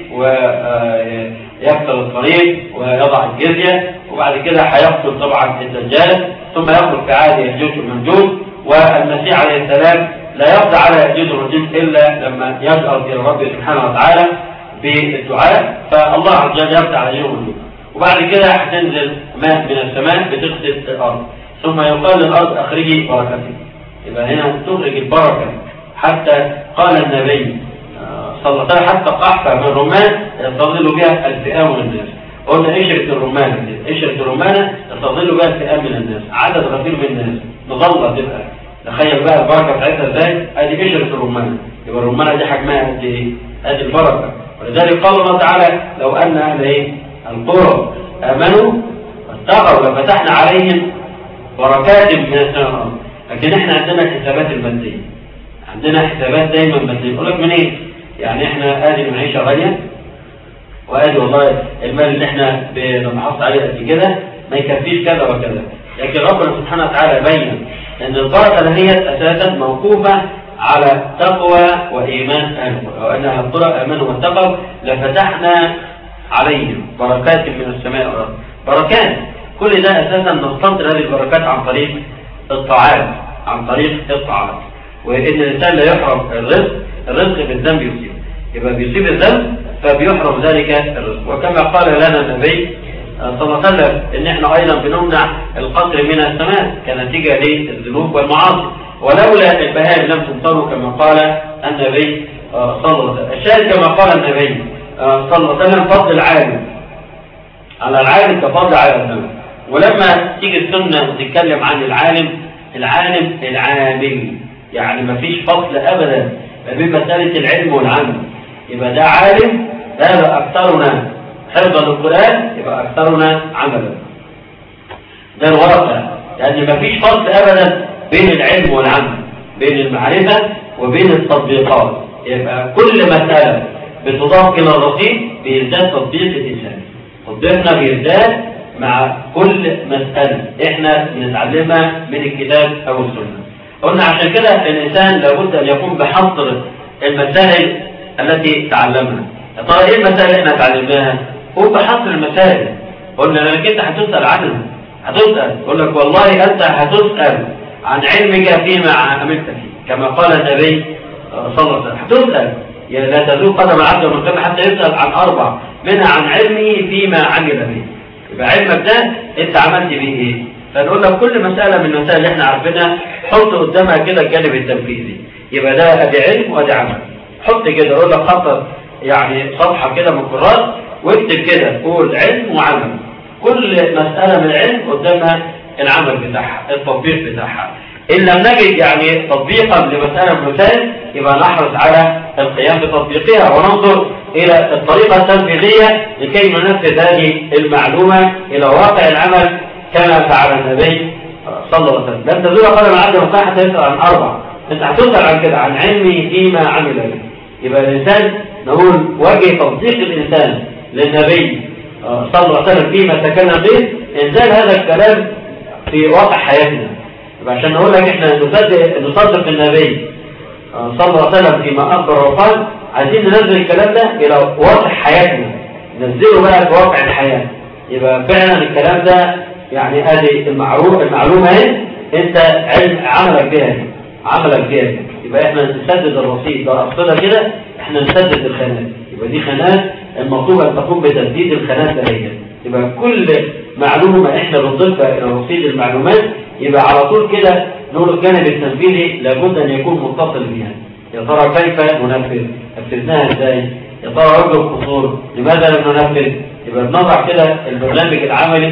ويقتل الطريق ويضع الجزية، وبعد كده هيقتل طبعا الدجال، ثم يخرج في عهد يأجوج ومأجوج، والمسيح عليه السلام لا يقضي على يأجوج ومأجوج إلا لما يجأر إلى ربه سبحانه وتعالى بالدعاء، فالله عز وجل يفتح على يوم الدين. وبعد كده هتنزل ماء من السماء بتغسل الأرض، ثم يقال للأرض أخرجي بركتك. يبقى هنا تخرج البركة. حتى قال النبي صلى الله عليه وسلم حتى قحفة من الرمان يستظل بها الفئام من الناس. قلنا قشرة الرمانة، قشرة الرمانة يستظل بها الفئام من الناس، عدد غفير من الناس نظلة تبقى. تخيل بقى البركة بتاعتها ازاي؟ ادي قشرة الرمانة. يبقى الرمانة دي حجمها قد ايه؟ ادي البركة. ولذلك قال الله تعالى لو ان اهل ايه؟ القرى امنوا واتقوا لفتحنا عليهم بركات من السماء والارض. لكن احنا عندنا الحسابات المادية، عندنا حسابات دايما مادية. يقول لك منين؟ يعني احنا ادي المعيشة غالية، وادي والله المال اللي احنا بنحصل عليه قد كده ما يكفيش كذا وكذا. لكن ربنا سبحانه وتعالى بين ان البركة دهيت اساسا موقوفة على تقوى وايمان اهله، وان اهل القرى امنوا واتقوا لفتحنا عليهم بركات من السماء والارض. بركات كل ده اساسا نستنطر هذه البركات عن طريق الطاعات، عن طريق الطاعات. وان الانسان لا يحرم الرزق بالذنب يصيب، يبقى بيصيب الذنب فبيحرم ذلك الرزق. وكما قال لنا النبي صلى الله عليه وسلم ان احنا ايضا بنمنع القطر من السماء كنتيجه للذنوب والمعاصي، ولولا البهائم لم تمطروا كما قال النبي صلى الله عليه وسلم. الشاهد كما قال النبي صلى الله عليه وسلم فضل العالم على العالم كفضل على النبي. ولما تيجي السنه وتتكلم عن العالم العامل، يعني ما فيش فصل ابدا ما بين مساله العلم والعمل. يبقى ده عالم، هذا اكثرنا حفظا للقران، يبقى اكثرنا عملا. ده الواقع، يعني ما فيش فصل ابدا بين العلم والعمل، بين المعرفه وبين التطبيقات. يبقى كل مساله بتضاف الى الرصيد بيزداد تطبيق الانسان، تطبيقنا بيزداد مع كل مسألة احنا بنتعلمها من الكتاب او السنة. قلنا عشان كده الانسان لابد ان يقوم بحصر المسائل التي تعلمها. يا ترى ايه المسائل اللي احنا تعلمناها؟ قوم بحصر المسائل. قلنا لانك انت هتسأل عنها، هتسأل، يقول لك والله انت هتسأل عن علمك فيما عملت فيه، كما قال النبي صلى الله عليه وسلم. هتسأل، يعني لا تزول قدم العبد يوم القيامة حتى يسأل عن 4 منها عن علمه فيما عمل به. يبقى علمك ده انت عملت به ايه؟ فنقول لك كل مسألة من المسائل اللي احنا عارفينها حط قدامها كده الجانب التنفيذي. يبقى ده ادي علم وادي عمل. حط كده، اقول لك خطط يعني صفحة كده من كرات واكتب كده قول علم وعمل. كل مسألة من العلم قدامها العمل بتاعها، التطبيق بتاعها. إن لم نجد يعني تطبيقا لمسألة من المسائل يبقى نحرص على القيام بتطبيقها وننظر إلى الطريقة التنفيذية لكي ننفذ هذه المعلومة إلى واقع العمل كما فعل النبي صلى الله عليه وسلم. لن تزول قدم العبد يوم القيامة حتى يسأل عن 4. أنت هتسأل عن كده، عن علمه فيما عمل به. يبقى الإنسان نقول وجه تصديق الإنسان للنبي صلى الله عليه وسلم فيما تكلم به إنزال هذا الكلام في واقع حياتنا. يبقى عشان نقول لك احنا نصدق النبي صلى الله عليه وسلم فيما أخبر وقال، عايزين ننزل الكلام ده إلى واقع حياتنا، ننزله بقى في واقع الحياة. يبقى فعلا الكلام ده يعني هذه المعلومة اهي انت عملك بها، عملك بها. يبقى احنا نسدد الرصيد ده، أقصدها كده احنا نسدد الخانات. يبقى دي خانات المطلوب أن تقوم بتسديد الخانات دهية. يبقى كل معلومة احنا بنضيفها إلى رصيد المعلومات يبقى على طول كده نقول الجانب التنفيذي لابد أن يكون متصل بها. يا ترى كيف ننفذ؟ نفذناها ازاي؟ يا ترى وجه القصور؟ لماذا لم ننفذ؟ يبقى بنضع كده البرنامج العملي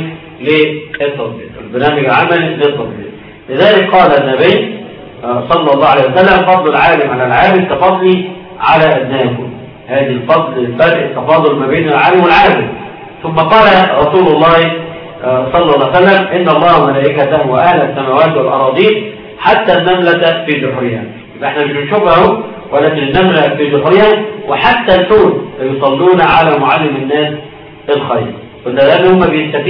للتطبيق، البرنامج العملي للتطبيق. لذلك قال النبي صلى الله عليه وسلم: فضل العالم على العابد كفضلي على أدناكم. هذه الفضل الفرق التفاضل ما بين العالم والعابد. ثم قال رسول الله صلى الله عليه وسلم: إن الله وملائكته وأهل السماوات والأراضين حتى النملة في جحرها. يبقى احنا مش بنشوفها اهو، ولكن النملة في جحرها وحتى الحوت يصلون على معلم الناس الخير. قلنا لأن هم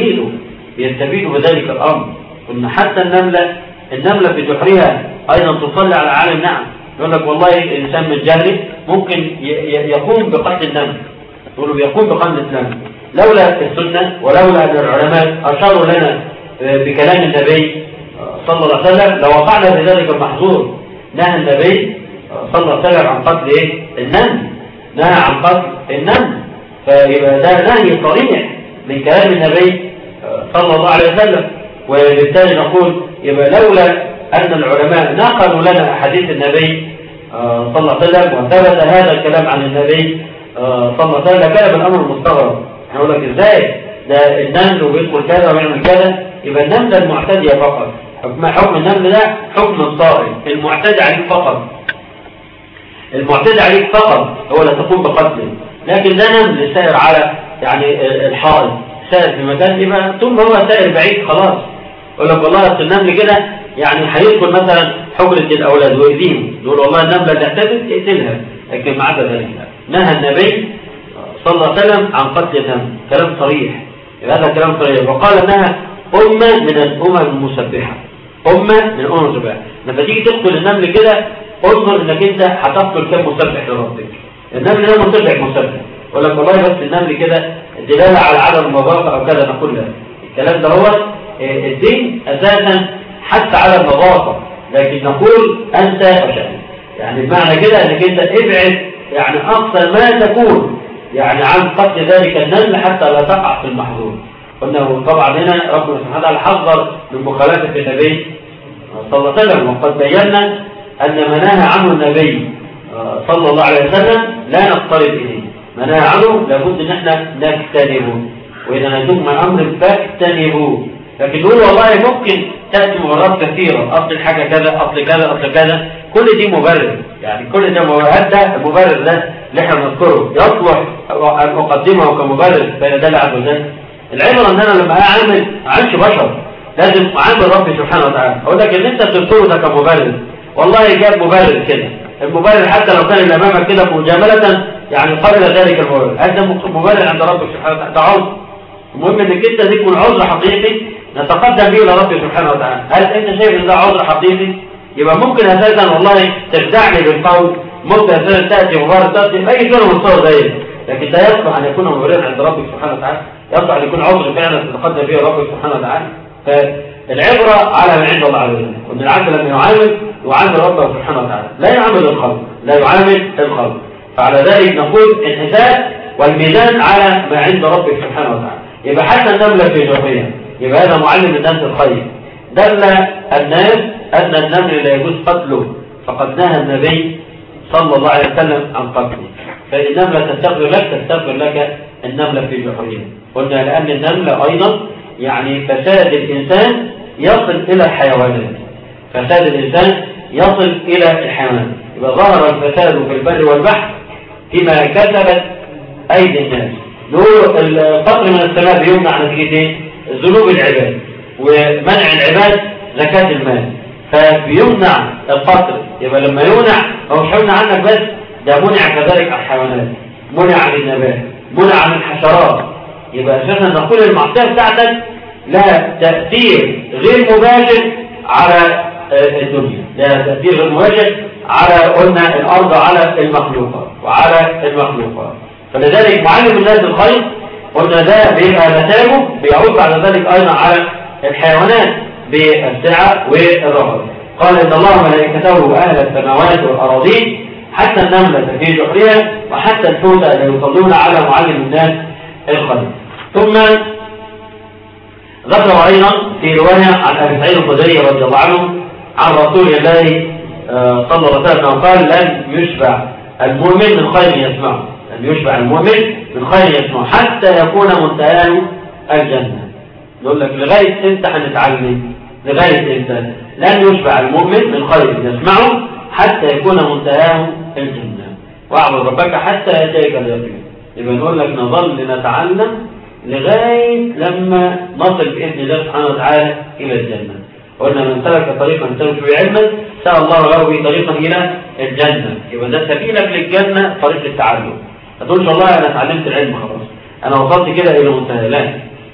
بيستفيدوا بذلك الأمر. قلنا حتى النملة في جحرها أيضا تصلي على عالم. نعم، يقول لك والله الإنسان من جهله ممكن يقوم بقتل النمل، يقولوا بيقوم بقتل النمل. لولا السنة ولولا أن العلماء أشاروا لنا بكلام النبي صلى الله عليه وسلم لوقعنا في ذلك المحظور. نهى النبي صلى الله عليه وسلم عن قتل النمل، نهى عن قتل النمل. فيبقى ده نهي صريح من كلام النبي صلى الله عليه وسلم. وبالتالي نقول يبقى لولا أن العلماء نقلوا لنا حديث النبي صلى الله عليه وسلم وثبت هذا الكلام عن النبي صلى الله عليه وسلم كان بالأمر مستغرب. هنقول لك ازاي ده النمل وبيدخل كذا ويعمل كذا؟ يبقى النملة المعتدية فقط، حكم النمل ده حكم الصائم، المعتدي عليك فقط، المعتدي عليك فقط هو لا تقوم بقتله. لكن ده نمل سائر على يعني الحائط، سائر في مكان، يبقى ثم هو سائر بعيد خلاص. يقول لك والله اصل النمل كده يعني هيدخل مثلا حجرة الأولاد ويأذيهم، يقول والله النملة تعتدت اقتلها. لكن ما عدا ذلك نهى النبي صلى الله عليه وسلم عن قتل النمل، كلام صريح. هذا كلام صريح. وقال انها أمة من الأمم المسبحة، أمة من الأمم المسبحة. لما تيجي تقتل النمل كده انظر انك انت هتقتل كم مسبح لربك. النمل ده مسبح. يقول لك والله بس النمل كده دلالة على عدم النظافة او كذا، نقول لا، الكلام ده هو الدين اساسا حتى على النظافة، لكن نقول انت وشأنك. يعني بمعنى كده انك انت ابعد يعني اقصى ما تكون يعني عن قتل ذلك النمل حتى لا تقع في المحظور. قلنا طبعا هنا ربنا سبحانه وتعالى حذر من مخالفة النبي صلى الله عليه وسلم، وقد بينا أن ما نهى عنه النبي صلى الله عليه وسلم لا نقترب إليه. ما نهى عنه لابد أن احنا نجتنبه، وإذا نهيتم عن أمر فاجتنبوه. لكن نقول والله ممكن تأتي مبررات كثيرة، أصل حاجة كذا، أصل كذا، أصل كذا، كل دي مبرر. يعني كل ده هذا المبرر ده اللي احنا بنذكره يصلح أن أقدمه كمبرر بين دل عز وجل. العبرة ان انا لما اعمل عملش بشر، لازم اعمل ربي سبحانه وتعالى. اقول لك ان انت بتذكره ده كمبرر، والله جاب مبرر كده، المبرر حتى لو كان اللي امامك كده مجاملة يعني قبل ذلك المبرر، هذا مبرر عند ربك سبحانه وتعالى، ده عرض المهم انك انت تكون عذر حقيقي نتقدم به الى رب سبحانه وتعالى. هل انت شايف ان ده عذر حقيقي؟ يبقى ممكن اساسا والله تخدعني بالقول، ممكن اساسا تاتي مبارك تاتي باي صوره من الصور ديت، لكن ده يصلح ان يكون مبررا عند ربك سبحانه وتعالى، يصلح ان يكون عذر فعلا تتقدم به ربك سبحانه وتعالى. فالعبره على ما عند الله عز وجل، وان العبد لما يعامل ربه سبحانه وتعالى لا يعامل الخلق، لا يعامل الخلق. فعلى ذلك نقول الحساب والميزان على ما عند ربك سبحانه وتعالى. يبقى حتى النمله في جوفها، يبقى هذا معلم الناس الخير، دل الناس ان النمل لا يجوز قتله، فقد نهى النبي صلى الله عليه وسلم عن قتله. فالنمله تستغفر لك النمله في جوفها. قلنا لان النمله ايضا يعني فساد الانسان يصل الى الحيوانات، فساد الانسان يصل الى الحيوانات. يبقى ظهر الفساد في البر والبحر فيما كسبت ايدي الناس. نقول القطر من السماء بيمنع نتيجه ذنوب العباد، ومنع العباد زكاة المال، فبيمنع القطر. يبقى لما يمنع هو مش هيمنع عنك بس، ده منع كذلك عن الحيوانات، منع عن النبات، منع عن الحشرات. يبقى اساسا نقول المعصيه بتاعتك لها تاثير غير مباشر على الدنيا، لها تاثير غير مباشر على قلنا الارض، على المخلوقات وعلى المخلوقات. فلذلك معلم الناس الخير قلنا ده بيبقى نتاجه بيعود بعد ذلك ايضا على الحيوانات بالسعه والرغبه. قال ان الله وملائكته اهل السماوات والاراضين حتى النمله في جحرها وحتى الحوت لا يصلون على معلم الناس الخير. ثم ذكر ايضا في روايه عن ابي سعيد الخدري رضي الله عنه عن رسول الله صلى الله عليه وسلم قال لن يشبع المؤمن من خير يسمعه، لن يشبع المؤمن من خير يسمعه حتى يكون منتهاه الجنه. نقول لك لغايه امتى هنتعلم؟ لغايه امتى؟ لن يشبع المؤمن من خير يسمعه حتى يكون منتهاه الجنه، واعبد ربك حتى ياتيك اليقين. يبقى نقول لك نظل نتعلم لغايه لما نصل باذن الله سبحانه وتعالى الى الجنه. قلنا من سلك طريقا تمشي بعلما سأل الله له به طريقا الى الجنه. يبقى ده سبيلك للجنه طريق التعلم. ما تقولش والله انا اتعلمت العلم خلاص انا وصلت كده الى منتهى، لا،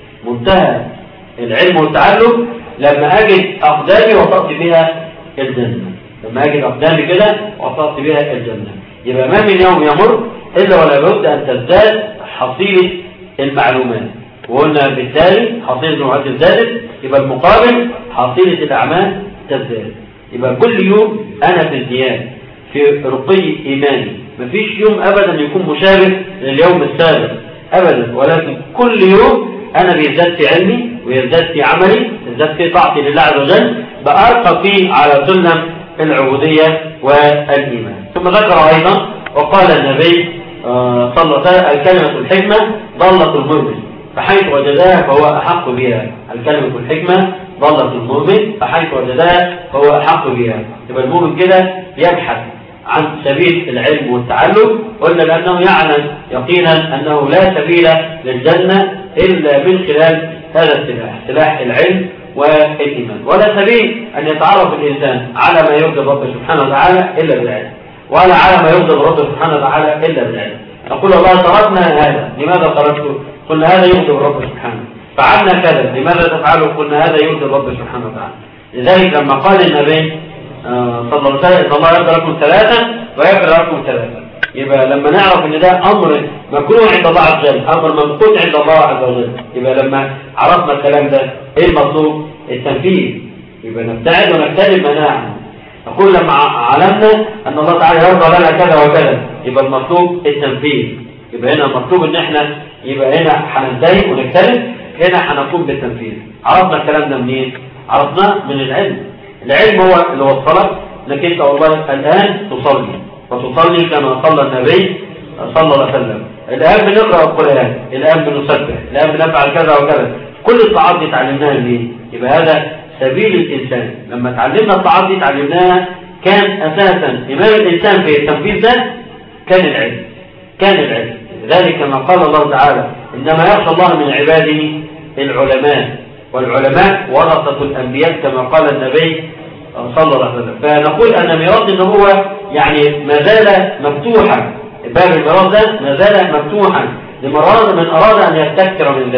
منتهى العلم والتعلم لما اجد اقدامي وصلت بها الجنه، لما اجد اقدامي كده وصلت بها الجنه. يبقى ما من يوم يمر الا ولا بد ان تزداد حصيله المعلومات، وقلنا بالتالي حصيله المعلومات تزداد، يبقى المقابل حصيله الاعمال تزداد. يبقى كل يوم انا في ازدياد في رقي ايماني، مفيش يوم ابدا يكون مشابه لليوم السابق ابدا، ولكن كل يوم انا بيزداد في علمي ويزداد في عملي، يزداد في طاعتي لله عز وجل، بارقى فيه على سلم العبوديه والايمان. ثم ذكر ايضا وقال النبي صلى الله عليه وسلم الكلمه الحكمه ضلت المؤمن فحيث وجدها فهو احق بها. الكلمه الحكمه ضلت المؤمن فحيث وجدها فهو احق بها. يبقى المؤمن كده يبحث عن سبيل العلم والتعلم، قلنا لأنه يعلم يقينا أنه لا سبيل للجنة إلا من خلال هذا السلاح، سلاح العلم والإيمان، ولا سبيل أن يتعرف الإنسان على ما يرضي ربه سبحانه وتعالى إلا بالعلم، ولا على ما يرضي ربه سبحانه وتعالى إلا بالعلم. نقول والله تركنا هذا، لماذا تركته؟ قلنا هذا يرضي ربه سبحانه. فعلنا كذا، لماذا تفعله؟ قلنا هذا يرضي ربه سبحانه وتعالى. لذلك لما قال النبي صلى الله عليه وسلم ان الله يرضى لكم ثلاثه ويغفر لكم ثلاثه، يبقى لما نعرف ان ده امر مكروه عند الله عز وجل، امر ممقوت عند الله عز وجل، يبقى لما عرفنا الكلام ده ايه المطلوب؟ التنفيذ. يبقى نبتعد ونجتنب ما نعمل. نقول لما علمنا ان الله تعالى يرضى لنا كذا وكذا، يبقى المطلوب التنفيذ. يبقى هنا المطلوب ان احنا يبقى هنا هننتهي ونجتنب، هنا هنقوم بالتنفيذ. عرفنا الكلام ده منين؟ عرفناه من العلم. العلم هو اللي وصلك انك انت والله الان تصلي، وتصلي كما صلى النبي صلى الله عليه وسلم. الان بنقرا القران، الان بنسبح، الان بنفعل كذا وكذا. كل الطاعات دي اتعلمناها منين؟ يبقى هذا سبيل الانسان. لما تعلمنا الطاعات دي اتعلمناها، كان اساسا امام الانسان في التنفيذ ده كان العلم، كان العلم. لذلك كما قال الله تعالى انما يخشى الله من عباده العلماء، والعلماء ورثة الأنبياء كما قال النبي صلى الله عليه وسلم. فنقول أن ميراث النبوة يعني ما زال مفتوحا، باب الميراث ده ما زال مفتوحا لمن أراد أن يستكثر من ذلك،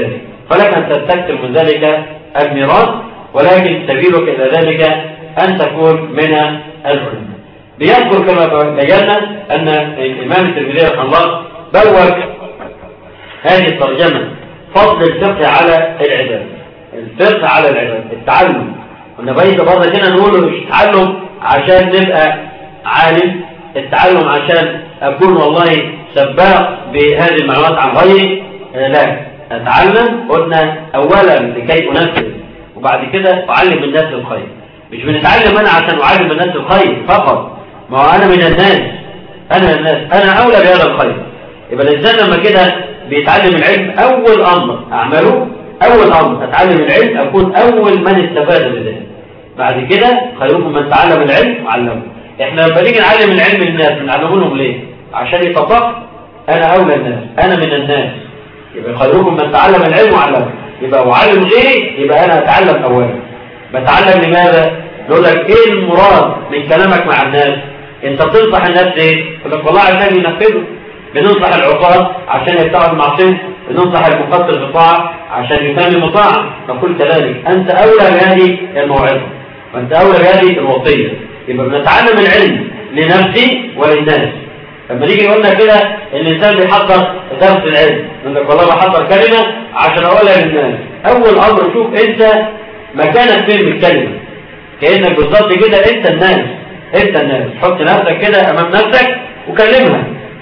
فلك أن تستكثر من ذلك الميراث، ولكن سبيلك إلى ذلك أن تكون من العلماء. بيذكر كما بينا أن الإمام الترمذي رحمه الله بوّب هذه الترجمة فضل الفقه على العبادة. الفقه على العبادة، التعلم. كنا بقيت برضه كده نقول مش التعلم عشان نبقى عالم، التعلم عشان أكون والله سباق بهذه المعلومات عن غيري، لا. أتعلم قلنا أولا لكي أنفذ، وبعد كده أعلم الناس الخير. مش بنتعلم أنا عشان أعلم الناس الخير فقط، ما هو أنا من الناس، أنا أولى بهذا الخير. يبقى الإنسان لما كده بيتعلم العلم أول أمر أعمله، أول أمر أتعلم العلم، أكون أول من استفاد بذلك. بعد كده خيركم من تعلم العلم وعلمه. إحنا لما نيجي نعلم العلم للناس بنعلمهم ليه؟ عشان يطبق. أنا أولى الناس، أنا من الناس. يبقى خيركم من تعلم العلم وعلمه. يبقى أعلم غيري، يبقى أنا أتعلم أولا. بتعلم لماذا؟ نقول لك إيه المراد من كلامك مع الناس؟ أنت بتنصح الناس ليه؟ يقول لك والله عشان ينفذوا. بننصح العصاة عشان يبتعدوا المعصية، بننصح المقصر في الطاعة عشان يتم الطاعة. نقول كذلك أنت أولى بهذه الموعظة، وأنت أولى بهذه الوصية. يبقى بنتعلم العلم لنفسي وللناس. لما نيجي قلنا كده الإنسان بيحضر درس العلم، يقول لك والله بحضر كلمة عشان أقولها للناس. أول أمر شوف أنت مكانك فين بالكلمة، كأنك بالظبط كده أنت الناس، أنت الناس. حط نفسك كده أمام نفسك وكلمها.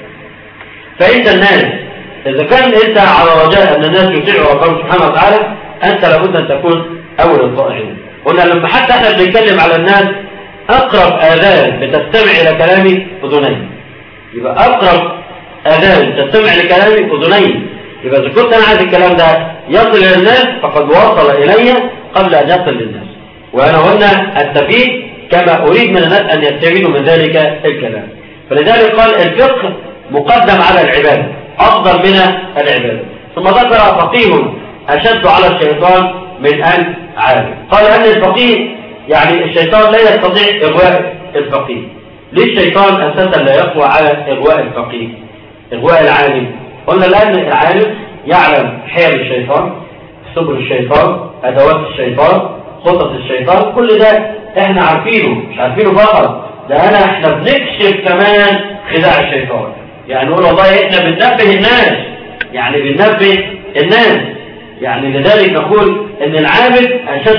فأنت الناس، إذا كان أنت على رجاء أن الناس يطيعوا ربهم سبحانه وتعالى، أنت لابد أن تكون أول الطائعين. قلنا لما حتى احنا بنتكلم على الناس، أقرب آذان بتستمع إلى كلامي أذنين. يبقى أقرب آذان تستمع لكلامي أذنين. يبقى إذا كنت أنا عايز الكلام ده يصل إلى الناس فقد وصل إلي قبل أن يصل للناس. وأنا هنا أستفيد كما أريد من الناس أن يستفيدوا من ذلك الكلام. فلذلك قال الفقه مقدم على العبادة، أفضل من العبادة. ثم ذكر فقيه أشد على الشيطان من أن عالم. قال أن الفقيه يعني الشيطان لا يستطيع إغواء الفقيه. ليه الشيطان أساسا لا يقوى على إغواء الفقيه، إغواء العالم؟ قلنا الآن العالم يعلم حيل الشيطان، سبل الشيطان، أدوات الشيطان، خطط الشيطان. كل ده احنا عارفينه، مش عارفينه فقط، ده احنا بنكشف كمان خداع الشيطان. يعني نقول والله احنا بننبه الناس، يعني بننبه الناس. يعني لذلك نقول ان العالم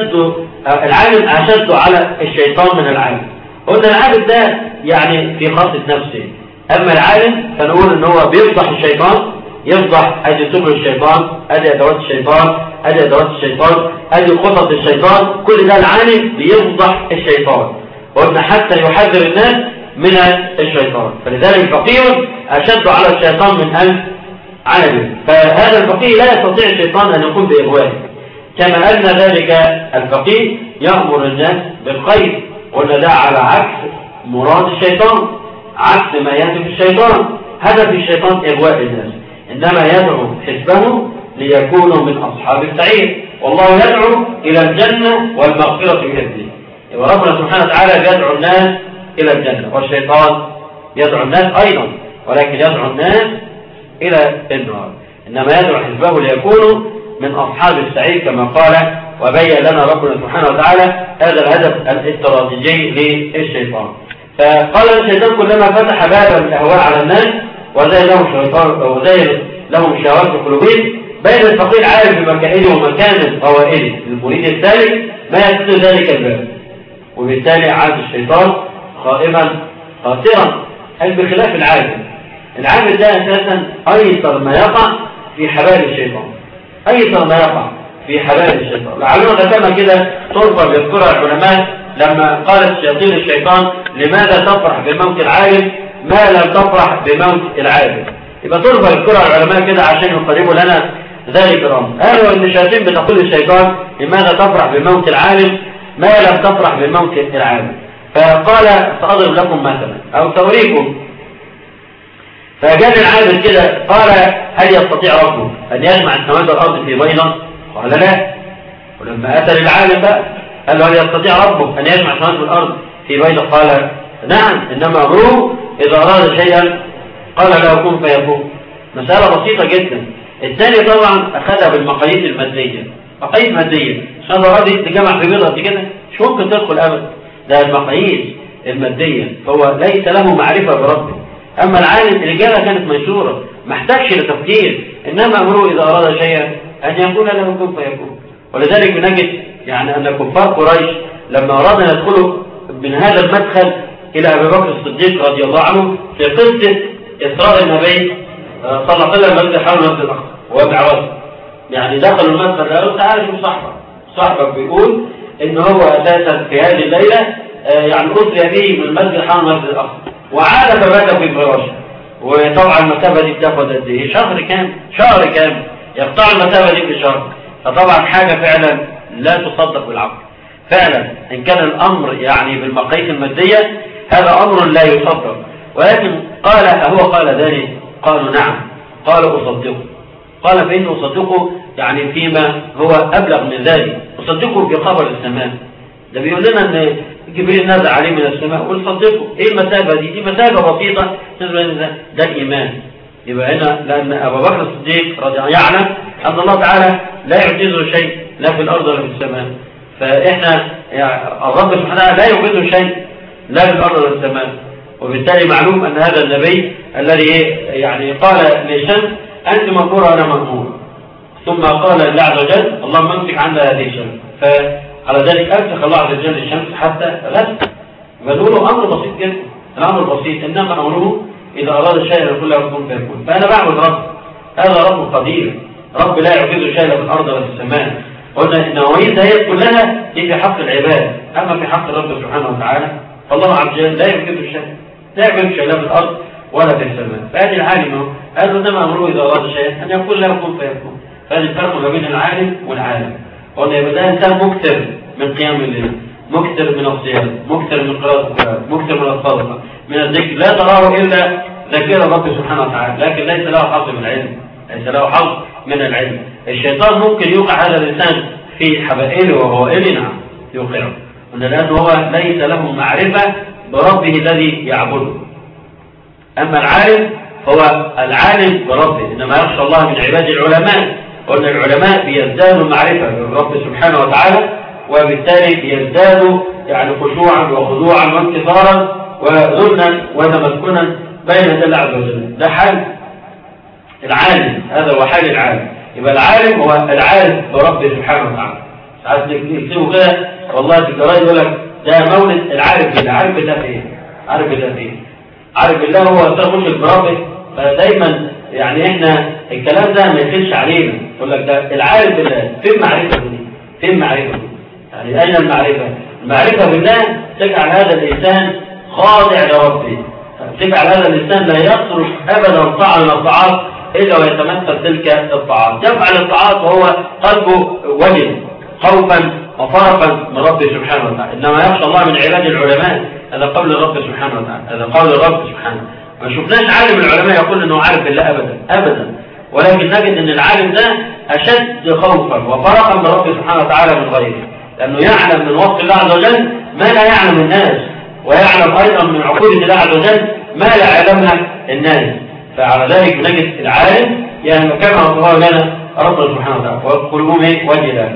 أشد على الشيطان من العالم. قلنا العابد ده يعني في خاصة نفسه، أما العالم فنقول ان هو بيفضح الشيطان، يفضح ادي سبل الشيطان، ادي ادوات الشيطان، ادي ادوات الشيطان، ادي خطط الشيطان. كل ده العالم بيفضح الشيطان. قلنا حتى يحذر الناس من الشيطان. فلذلك فقيه أشد على الشيطان من عالم. فهذا الفقيه لا يستطيع الشيطان أن يقوم بإغوائه، كما أن ذلك الفقيه يأمر الناس بالخير. قلنا ده على عكس مراد الشيطان، عكس ما يهدف الشيطان. هدف الشيطان إغواء الناس، إنما يدعو حزبه ليكونوا من أصحاب السعير، والله يدعو إلى الجنة والمغفرة بإذنه. وربنا سبحانه وتعالى يدعو الناس إلى الجنة، والشيطان يدعو الناس أيضا، ولكن يدعو الناس إلى النار. إنما يدعو حزبه ليكونوا من أصحاب السعير كما قال، وبين لنا ربنا سبحانه وتعالى هذا الهدف الاستراتيجي للشيطان. فقال الشيطان كلما فتح بابا الأهواء على الناس وزي لهم شهوات في قلوبهم، بين الفقير عارف بمكائده ومكان فوائده للمريد الثالث ما يسد ذلك الباب، وبالتالي عاد الشيطان خائبا خاسرا. بخلاف العابد ده أساسا أيسر ما يقع في حبال الشيطان، أيسر ما يقع في حبال الشيطان. لعلنا كما كده طرفة بيذكرها العلماء لما قالت شياطين الشيطان لماذا تفرح بموت العالم ما لم تفرح بموت العابد. يبقى طرفة يذكرها العلماء كده عشان يقربوا لنا ذلك الأمر. قالوا أن الشياطين بتقول للشيطان لماذا تفرح بموت العالم ما لم تفرح بموت العابد. فقال سأضرب لكم مثلا أو سأريكم. فجاء العابد كده قال هل يستطيع ربه أن يجمع السماوات والأرض في بيضة؟ قال لا. ولما أتى للعالم بقى قال له هل يستطيع ربه أن يجمع السماوات والأرض في بيضة؟ قال نعم، إنما أمره إذا أراد شيئا قال له كن فيكون. مسألة بسيطة جدا. الثاني طبعا أخذها بالمقاييس المادية، مقاييس مادية، عشان لو راضي تجمع في بيضة كده مش ممكن تدخل أبدا، ده المقاييس المادية، فهو ليس له معرفة بربه. أما العالم الإجابة كانت منشورة، ما احتاجش لتفكير، إنما أمره إذا أراد شيئا أن يقول له كن فيكون. ولذلك بنجد يعني أن كفار قريش لما أرادوا أن يدخلوا من هذا المدخل إلى أبي بكر الصديق رضي الله عنه في قصة إسراء النبي صلى الله عليه وسلم مسجد حول مسجد الأقصى وبعوض، يعني دخلوا المدخل قالوا تعالى شوف صاحبك بيقول إن هو أساسا في هذه الليلة يعني أسري به من مسجد حول مسجد الأقصى وعاد فبات في فراشه. وطبعا المسافة دي بتاخد قد إيه؟ شهر كام يقطع المسافة دي في شهر. فطبعا حاجة فعلا لا تصدق بالعقل فعلا، إن كان الأمر يعني بالمقاييس المادية هذا أمر لا يصدق. ولكن قال أهو قال ذلك؟ قالوا نعم. قال أصدقه. قال فإن أصدقه يعني فيما هو أبلغ من ذلك، أصدقه في خبر السماء. ده بيقول لنا أن جبريل نزل عليه من السماء ونصدقه. إيه المسافة دي؟ دي مسافة بسيطة، ده الإيمان. يبقى هنا لأن أبا بكر الصديق رضي الله يعلم أن الله تعالى لا يعجزه شيء لا في الأرض ولا في السماء، فإحنا يعني الرب سبحانه وتعالى لا يوجده شيء لا في الأرض ولا في السماء. وبالتالي معلوم أن هذا النبي الذي يعني قال للشمس أنت مأمورة وأنا مأمور، ثم قال لله عز وجل اللهم امسك عنا هذه الشمس، فعلى ذلك أمسك الله عز وجل الشمس حتى غد. فنقوله أمر بسيط جدا، الأمر بسيط، إنما أمره إذا أراد شيئا يقول له كن فيكون. فأنا بعبد رب، هذا رب قدير، رب لا يعجزه شيئا في الأرض ولا في السماء. قلنا النوايا هي كلها دي في حق العباد، أما في حق الرب سبحانه وتعالى فالله عز وجل لا يعجزه شيء، لا يعجزه شيء لا في الأرض ولا في السماء. فهذه العالم هذا إنما أمره إذا أراد شيئا أن يقول له كن فيكون. فهذه الفرق ما بين العالم والعالم. قلنا يبقى ده إنسان مكثر من قيام الليل، مكثر من الصيام، مكثر من قراءة القرآن، مكثر من الصدقة، من الذكر، لا تراه إلا ذكر الرب سبحانه وتعالى، لكن ليس له حظ من العلم، ليس له حظ من العلم. الشيطان ممكن يوقع هذا الإنسان في حبائله وغوائله، نعم يوقعه، لأنه هو ليس له معرفة بربه الذي يعبده. أما العالم هو العالم بربه، إنما يخشى الله من عباد العلماء. قلنا العلماء بيزدادوا معرفة بالرب سبحانه وتعالى، وبالتالي بيزدادوا يعني خشوعا وخضوعا وانكسارا وذلا وتمكنا بين الله عز وجل. ده حال العالم، هذا هو حال العالم. يبقى العالم هو العالم برب سبحانه وتعالى. ساعات يكتبوا كده والله في الجرايد يقول لك ده مولد العارف بالله. عارف بالله في ايه؟ عارف بالله في ايه؟ عارف بالله هو مشرك بربه. فدايما يعني احنا الكلام ده ما يخلش علينا، يقول لك ده العارف بالله. فين معرفته دي؟ فين معرفته؟ يعني اين المعرفه؟ المعرفه بالله تجعل هذا الانسان خاضع لربه، تجعل هذا الانسان لا يصرف ابدا طاعه من الطاعات الا ويتمثل تلك الطاعات، يفعل الطاعات وهو قلبه وجل خوفا وفرقا من ربه سبحانه وتعالى. انما يخشى الله من عباد العلماء، هذا قول الرب سبحانه وتعالى، هذا قول الرب سبحانه. ما شفناش عالم العلماء يقول انه عارف بالله ابدا ابدا، ولكن نجد ان العالم ده اشد خوفا وفرقا من ربه سبحانه وتعالى من غيره، لانه يعلم من وصف الله عز وجل ما لا يعلم الناس، ويعلم ايضا من عقوبه الله عز وجل ما لا يعلمها الناس. فعلى ذلك نجد العالم يعني كما الله لنا رب سبحانه وتعالى وقلوبهم وجلة،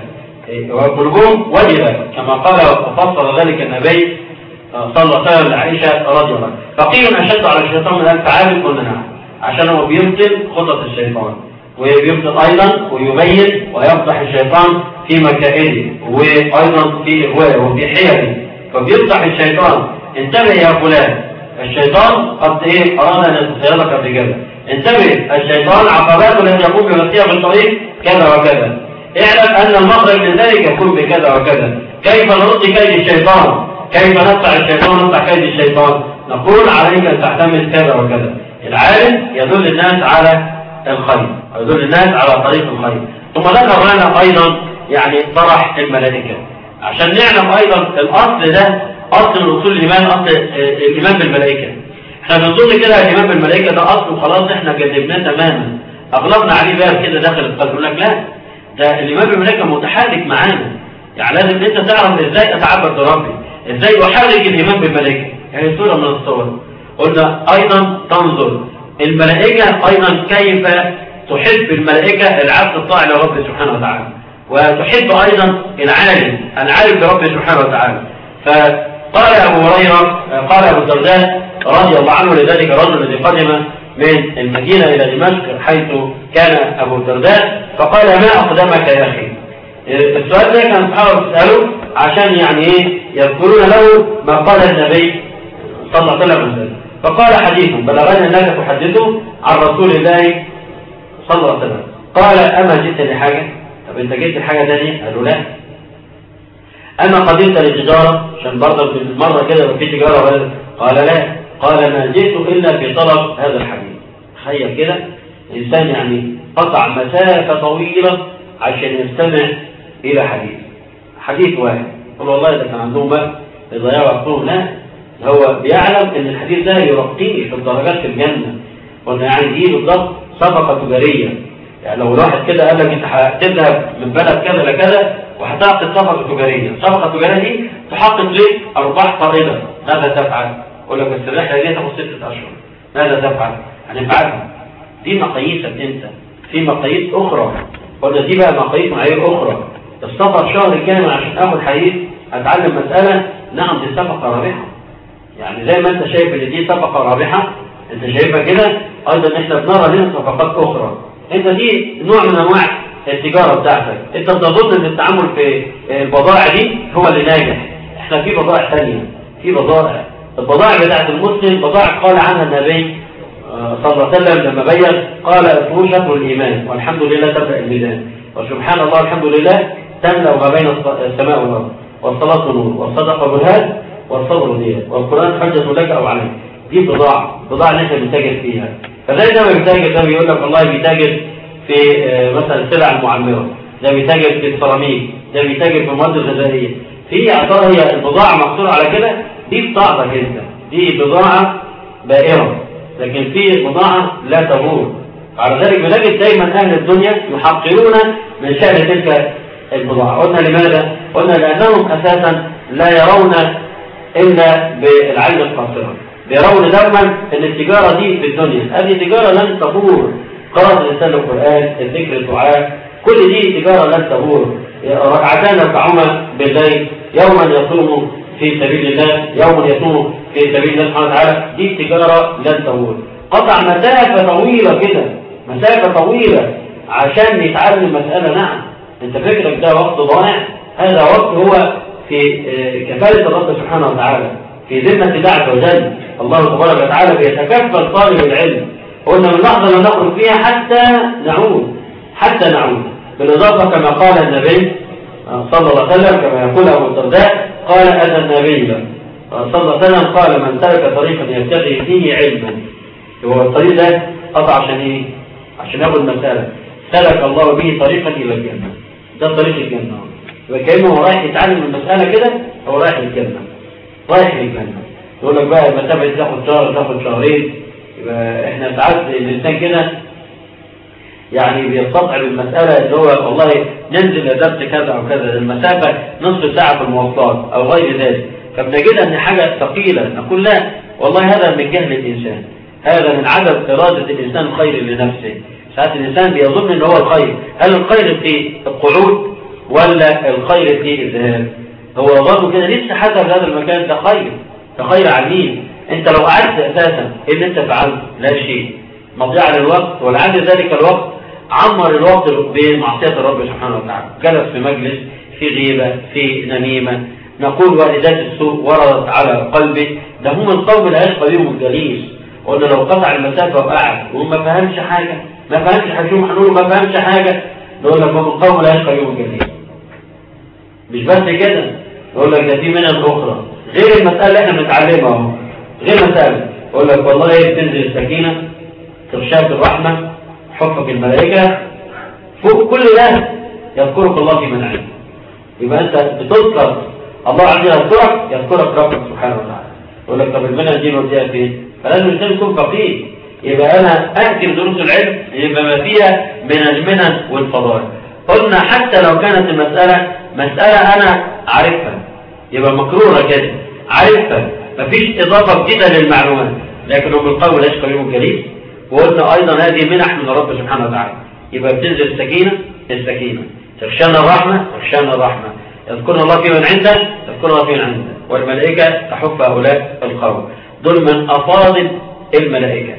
وقلوبهم وجلة كما قال وفسر ذلك النبي صلى الله عليه وسلم لعائشة رضي الله عنها. فقيل أشد على الشيطان من ألف عالم، قلنا نعم، عشان هو بيبطل خطط الشيطان، ويبطل أيضا ويبين ويفضح الشيطان في مكائده، وأيضا في إغوائه وفي حيله. فبيفضح الشيطان انتبه يا فلان، الشيطان قد أراد أن يتصيرك قبل كذا، انتبه الشيطان عقباته التي يقوم بمسيح بالطريق كذا وكذا، اعلم أن المخرج من ذلك يكون بكذا وكذا. كيف نرد كيد الشيطان؟ كيف ندفع الشيطان ونقطع كيد الشيطان؟ نقول عليك أن تعتمد كذا وكذا. العالم يدل الناس على الخير، يدل الناس على طريق الخير. ثم ذكر لنا أيضا يعني طرح الملائكة عشان نعلم أيضا الأصل ده أصل من أصول الإيمان، أصل الإيمان بالملائكة. احنا بنظن كده الإيمان بالملائكة ده أصل وخلاص احنا جذبناه تماما، أغلقنا عليه باب كده داخل القلب. يقول لك لا، ده الإيمان بالملائكة متحرك معانا. يعني لازم انت تعرف ازاي اتعبد بربي، ازاي احرك الإيمان بالملائكة. يعني صورة من الصور. قلنا أيضا تنظر الملائكة أيضا كيف تحب الملائكة العبد الطاعة لرب سبحانه وتعالى، وتحب أيضا العالم برب سبحانه وتعالى. فقال أبو هريرة قال أبو الدرداء رضي الله عنه لذلك الرجل الذي قدم من المدينة إلى دمشق حيث كان أبو الدرداء، فقال ما أقدمك يا أخي؟ السؤال ده كان الصحابة يسألوا عشان يعني إيه يذكرون له ما قال النبي صلى الله عليه وسلم. فقال حديث بلغني أنك تحدثه عن رسول الله صلى الله عليه وسلم. قال أما جئت لحاجة؟ طب أنت جئت لحاجة تانية؟ قالوا لا. أما قدمت لتجارة؟ عشان برضه في مرة كده في تجارة ولا؟ قال لا. قال ما جئت إلا في طلب هذا الحديث. تخيل كده إنسان يعني قطع مسافة طويلة عشان يستمع إلى حديث واحد. قال والله إذا كان عندهم بقى يضيعوا وقتهم، لا، هو بيعلم إن الحديث ده يرقيه في الدرجات في الجنة، وإن يعني دي بالضبط صفقة تجارية. يعني لو الواحد كده قال لك أنت هتذهب من بلد كذا لكذا وهتعقد صفقة تجارية، الصفقة التجارية دي تحقق لك أرباح طائلة، ماذا تفعل؟ يقول لك بس الرحلة دي تاخد 6 أشهر، ماذا تفعل؟ هنفعلها. دي مقاييسك أنت، في مقاييس أخرى، قلنا دي بقى مقاييس معايير أخرى. السفر شهر كامل عشان آخد حديث أتعلم مسألة، نعم دي صفقة رابحة. يعني زي ما أنت شايف إن دي صفقة رابحة، أنت شايفها كده، أيضا إحنا بنرى لنا صفقات أخرى. أنت دي نوع من أنواع التجارة بتاعتك، أنت بتظن إن التعامل في البضائع دي هو اللي ناجح. إحنا في بضائع ثانية، في بضائع، البضائع بتاعت المسلم بضائع قال عنها النبي صلى الله عليه وسلم لما بين قال الفروج شطر الإيمان، والحمد لله تبدأ الميزان، وسبحان الله الحمد لله تملأ ما بين السماء والأرض، والصلاة نور، والصدقة برهان، والصبر دية، والقرآن حجة لك أو عليك. دي بضاعة اللي احنا بنتاجر فيها. فزي ده ما بيتاجر، ده بيقول لك والله بيتاجر في مثلا السلع المعمرة، ده بيتاجر في السيراميك، ده بيتاجر في المواد الغذائية. في اعتبار هي البضاعة مقصورة على كده، دي بضاعتك انت، دي بضاعة بائرة، لكن في بضاعة لا تبور. على ذلك بنجد دايما أهل الدنيا يحقرون من شأن تلك البضاعة. قلنا لماذا؟ قلنا لأنهم أساسا لا يرون إلا بالعين القاصرة، يرون دوما أن التجارة دي في الدنيا هذه تجارة لن تبور. قراءة الإنسان القرآن، الذكر، الدعاء، كل دي تجارة لن تبور. ركعتان يركعهما بالليل، يوما يصوم في سبيل الله، يوم يصوم في سبيل الله سبحانه وتعالى، دي تجارة لن تبور. قطع مسافة طويلة كده، مسافة طويلة عشان يتعلم مسألة. نعم انت فكرك ده وقت ضائع، هذا وقت هو في كفالة الرب سبحانه وتعالى، في ذمة الله عز وجل. الله تبارك وتعالى بيتكفل طالب العلم. قلنا من لحظة ما نخرج فيها حتى نعود. بالإضافة كما قال النبي صلى الله عليه وسلم، كما يقول أبو الدرداء قال أتى النبي صلى الله عليه وسلم قال من سلك طريقا يبتغي فيه علما. هو الطريق ده قطع عشان ايه؟ عشان ياخد مسألة، سلك الله به طريقا إلى الجنة، ده طريق الجنة. يبقى كأنه هو رايح يتعلم المسألة كده، هو رايح الجنة، رايح الجنة. يقول لك بقى المسافة دي تاخد شهر، تاخد شهرين. يبقى احنا ساعات الإنسان كده يعني بيستطعم المسألة اللي هو والله ننزل لدرس كذا أو كذا، المسافة نصف ساعة في المواصلات أو غير ذلك، فبنجد أن حاجة ثقيلة. نقول لا والله هذا من جهل الإنسان، هذا من عدم إرادة الإنسان الخير لنفسه. ساعات الإنسان بيظن أنه هو الخير، هل الخير في القعود ولا الخير في الذهاب؟ هو برضه كده لسه حتى في هذا المكان ده خير، ده خير عميل. أنت لو قعدت أساسا إن أنت فعلت لا شيء، مضيعة للوقت، ولعل ذلك الوقت عمر الوقت بمعصية الرب سبحانه وتعالى. جلس في مجلس، في غيبة، في نميمة، نقول والدات السوء وردت على قلبي، ده هم القوم لا يشقى بهم الجليس. قلنا لو قطع المسافة وقعد وما فهمش حاجة، ما فهمش حاجة، هنقول ما فهمش حاجة، نقول لك هم القوم لا يشقى بهم الجليس. مش بس كده، نقول لك ده في منها أخرى غير المسألة اللي احنا بنتعلمها اهو، غير مسألة. يقول لك والله تنزل السكينة، تغشاك الرحمة، حفظك الملائكة، فوق كل ده يذكرك الله في من عنده. يبقى انت بتذكر الله عز وجل، يذكرك ربك سبحانه وتعالى. يقول لك طب المنهج دي نوديها فين؟ فلازم الانسان يكون فقيه. يبقى انا اكتب دروس العلم يبقى ما فيها من المنن والفضائل. قلنا حتى لو كانت المسألة مسألة انا عارفها، يبقى مكرورة كده عارفها، مفيش اضافة جديدة للمعلومات، لكن هم القوم لا يشقى بهم الجليس. وقلنا أيضا هذه منح من رب سبحانه وتعالى. يبقى بتنزل السكينة، تخشانا الرحمة، يذكرنا الله في من عنده، يذكرنا الله في من عنده، والملائكة تحف هؤلاء القوم. دول من أفاضل الملائكة،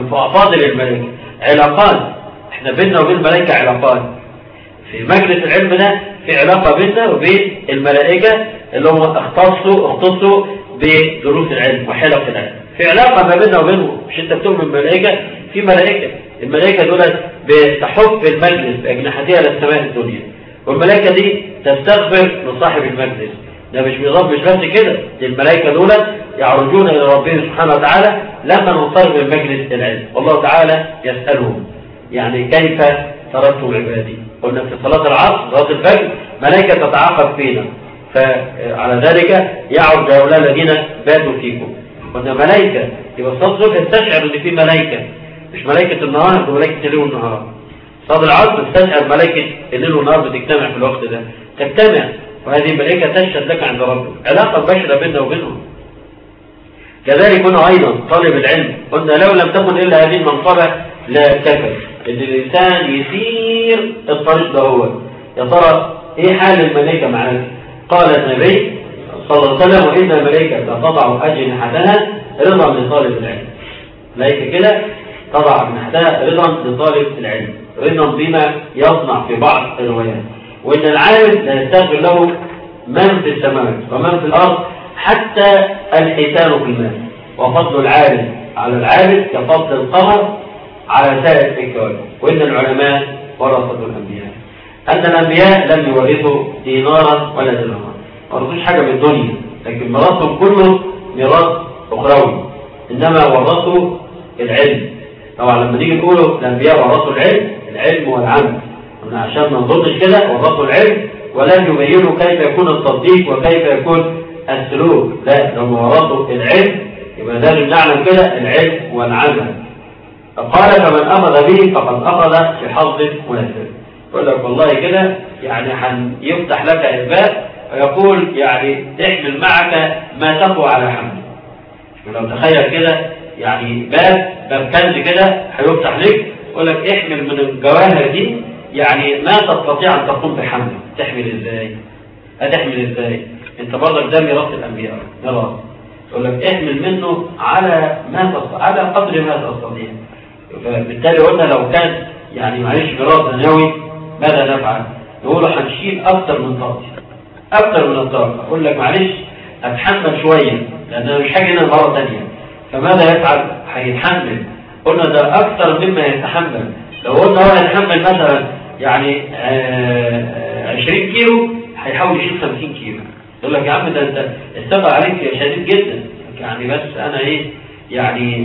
علاقات. احنا بيننا وبين الملائكة علاقات. في مجلس العلم ده في علاقة بيننا وبين الملائكة اللي هم اختصوا بدروس العلم وحلق العلم. في علاقة ما بيننا وبينهم. مش انت بتؤمن بالملائكة؟ في ملائكة، الملائكة دول بتحف المجلس بأجنحتها للسماء الدنيا، والملائكة دي تستغفر لصاحب المجلس. ده مش بس كده، الملائكة دول يعرجون إلى ربهم سبحانه وتعالى لما ننصرف من مجلس العلم، والله تعالى يسألهم يعني كيف تركتم عبادي. قلنا في صلاة العصر صلاة الفجر ملائكة تتعاقب فينا، فعلى ذلك يعرج هؤلاء الذين باتوا فيكم. قلنا ملائكة، يبقى صلاة الصبح تستشعر ان في ملائكة، مش ملائكة النهار، ده ملائكة الليل والنهار. صلاة العصر تستشعر ملائكة الليل والنهار بتجتمع في الوقت ده، تجتمع، وهذه الملائكة تشهد لك عند ربك، علاقة مباشرة بيننا وبينهم. كذلك هنا أيضا طالب العلم، قلنا لو لم تكن إلا هذه المنصبة لا كفر إن الإنسان يسير الطريق ده. هو يا ترى إيه حال الملائكة معنا؟ قال النبي صلى الله عليه وسلم: وإن الملائكة تضع أجنحتها رضا لطالب العلم. ملائكة كده تضع أجنحتها رضا لطالب العلم، رضا بما يصنع في بعض الروايات. وإن العالم لا يستغفر له من في السماوات ومن في الأرض حتى الحيتان في الماء، وفضل العالم على العالم كفضل القمر على سائر الكواكب. وإن العلماء ورثة الأنبياء، أن الأنبياء لم يورثوا دينارا ولا درهما، ما ورثوش حاجة من الدنيا، لكن ميراثهم كله ميراث أخروي، إنما ورثوا العلم. طبعا لما نيجي نقوله الأنبياء ورثوا العلم والعمل، عشان ما نظنش كده ورثوا العلم ولم يبينوا كيف يكون التصديق وكيف يكون السلوك، لا، لما ورثوا العلم يبقى لازم نعلم كده العلم والعمل. قال: فمن أخذ به فقد أخذ بحظ وافر. يقول لك والله كده يعني يفتح لك الباب ويقول يعني احمل معك ما تقوى على حمله. ولو تخيل كده يعني باب كنز كده هيفتح لك، يقول لك احمل من الجواهر دي يعني ما تستطيع أن تقوم بحمله. تحمل ازاي؟ هتحمل ازاي؟ انت برضك ده ميراث الأنبياء، ميراث. يقول لك احمل منه على قدر ما تستطيع. فبالتالي قلنا لو كان يعني معلش ميراث دنيوي ماذا نفعل؟ نقول هنشيل أكثر من الطاقة. أقول لك معلش أتحمل شوية لأن أنا مش حاجة هنا مرة ثانية. فماذا يفعل؟ هيتحمل. قلنا ده أكثر مما يتحمل. لو قلنا هو يتحمل مثلا يعني 20 كيلو هيحاول يشيل 50 كيلو. يقول لك يا عم ده أنت الثقل عليك شديد جدا، يعني بس أنا إيه يعني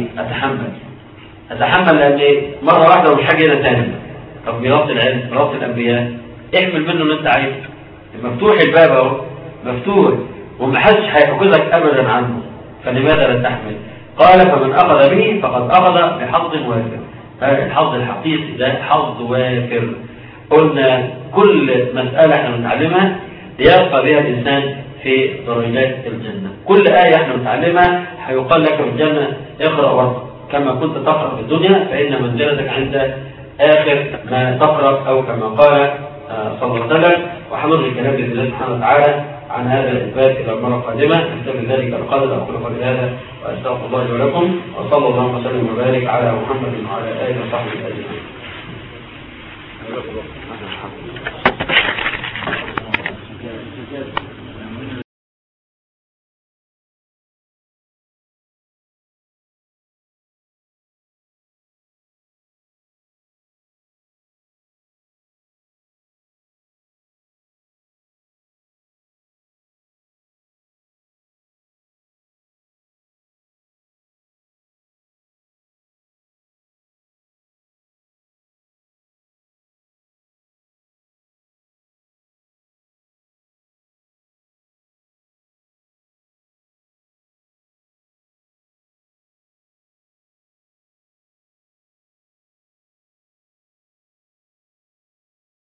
أتحمل لأن مرة واحدة ومش حاجة هنا ثانية. طب ميراث العلم، ميراث الأنبياء، احمل منه اللي أنت عايزه. مفتوح الباب أهو، مفتوح ومحدش هيحجزك أبدا عنه، فلماذا لا تحمل؟ قال: فمن أخذ به فقد أخذ بحظ وافر. الحظ الحقيقي ده حظ وافر. قلنا كل مسألة احنا بنتعلمها ليبقى بها الإنسان في درجات الجنة. كل آية احنا بنتعلمها هيقال لك في الجنة اقرأ وارقى كما كنت تقرأ في الدنيا، فإن منزلتك عند آخر ما تقرأ، أو كما قال صلى الله عليه وسلم. وحضر الكلام بإذن الله سبحانه وتعالى عن هذا الإثبات إلى المرة القادمة. نستمر ذلك القدر. أقول قولي هذا وأستغفر الله ولكم، وصلى الله وسلم وبارك على محمد وعلى آله وصحبه أجمعين.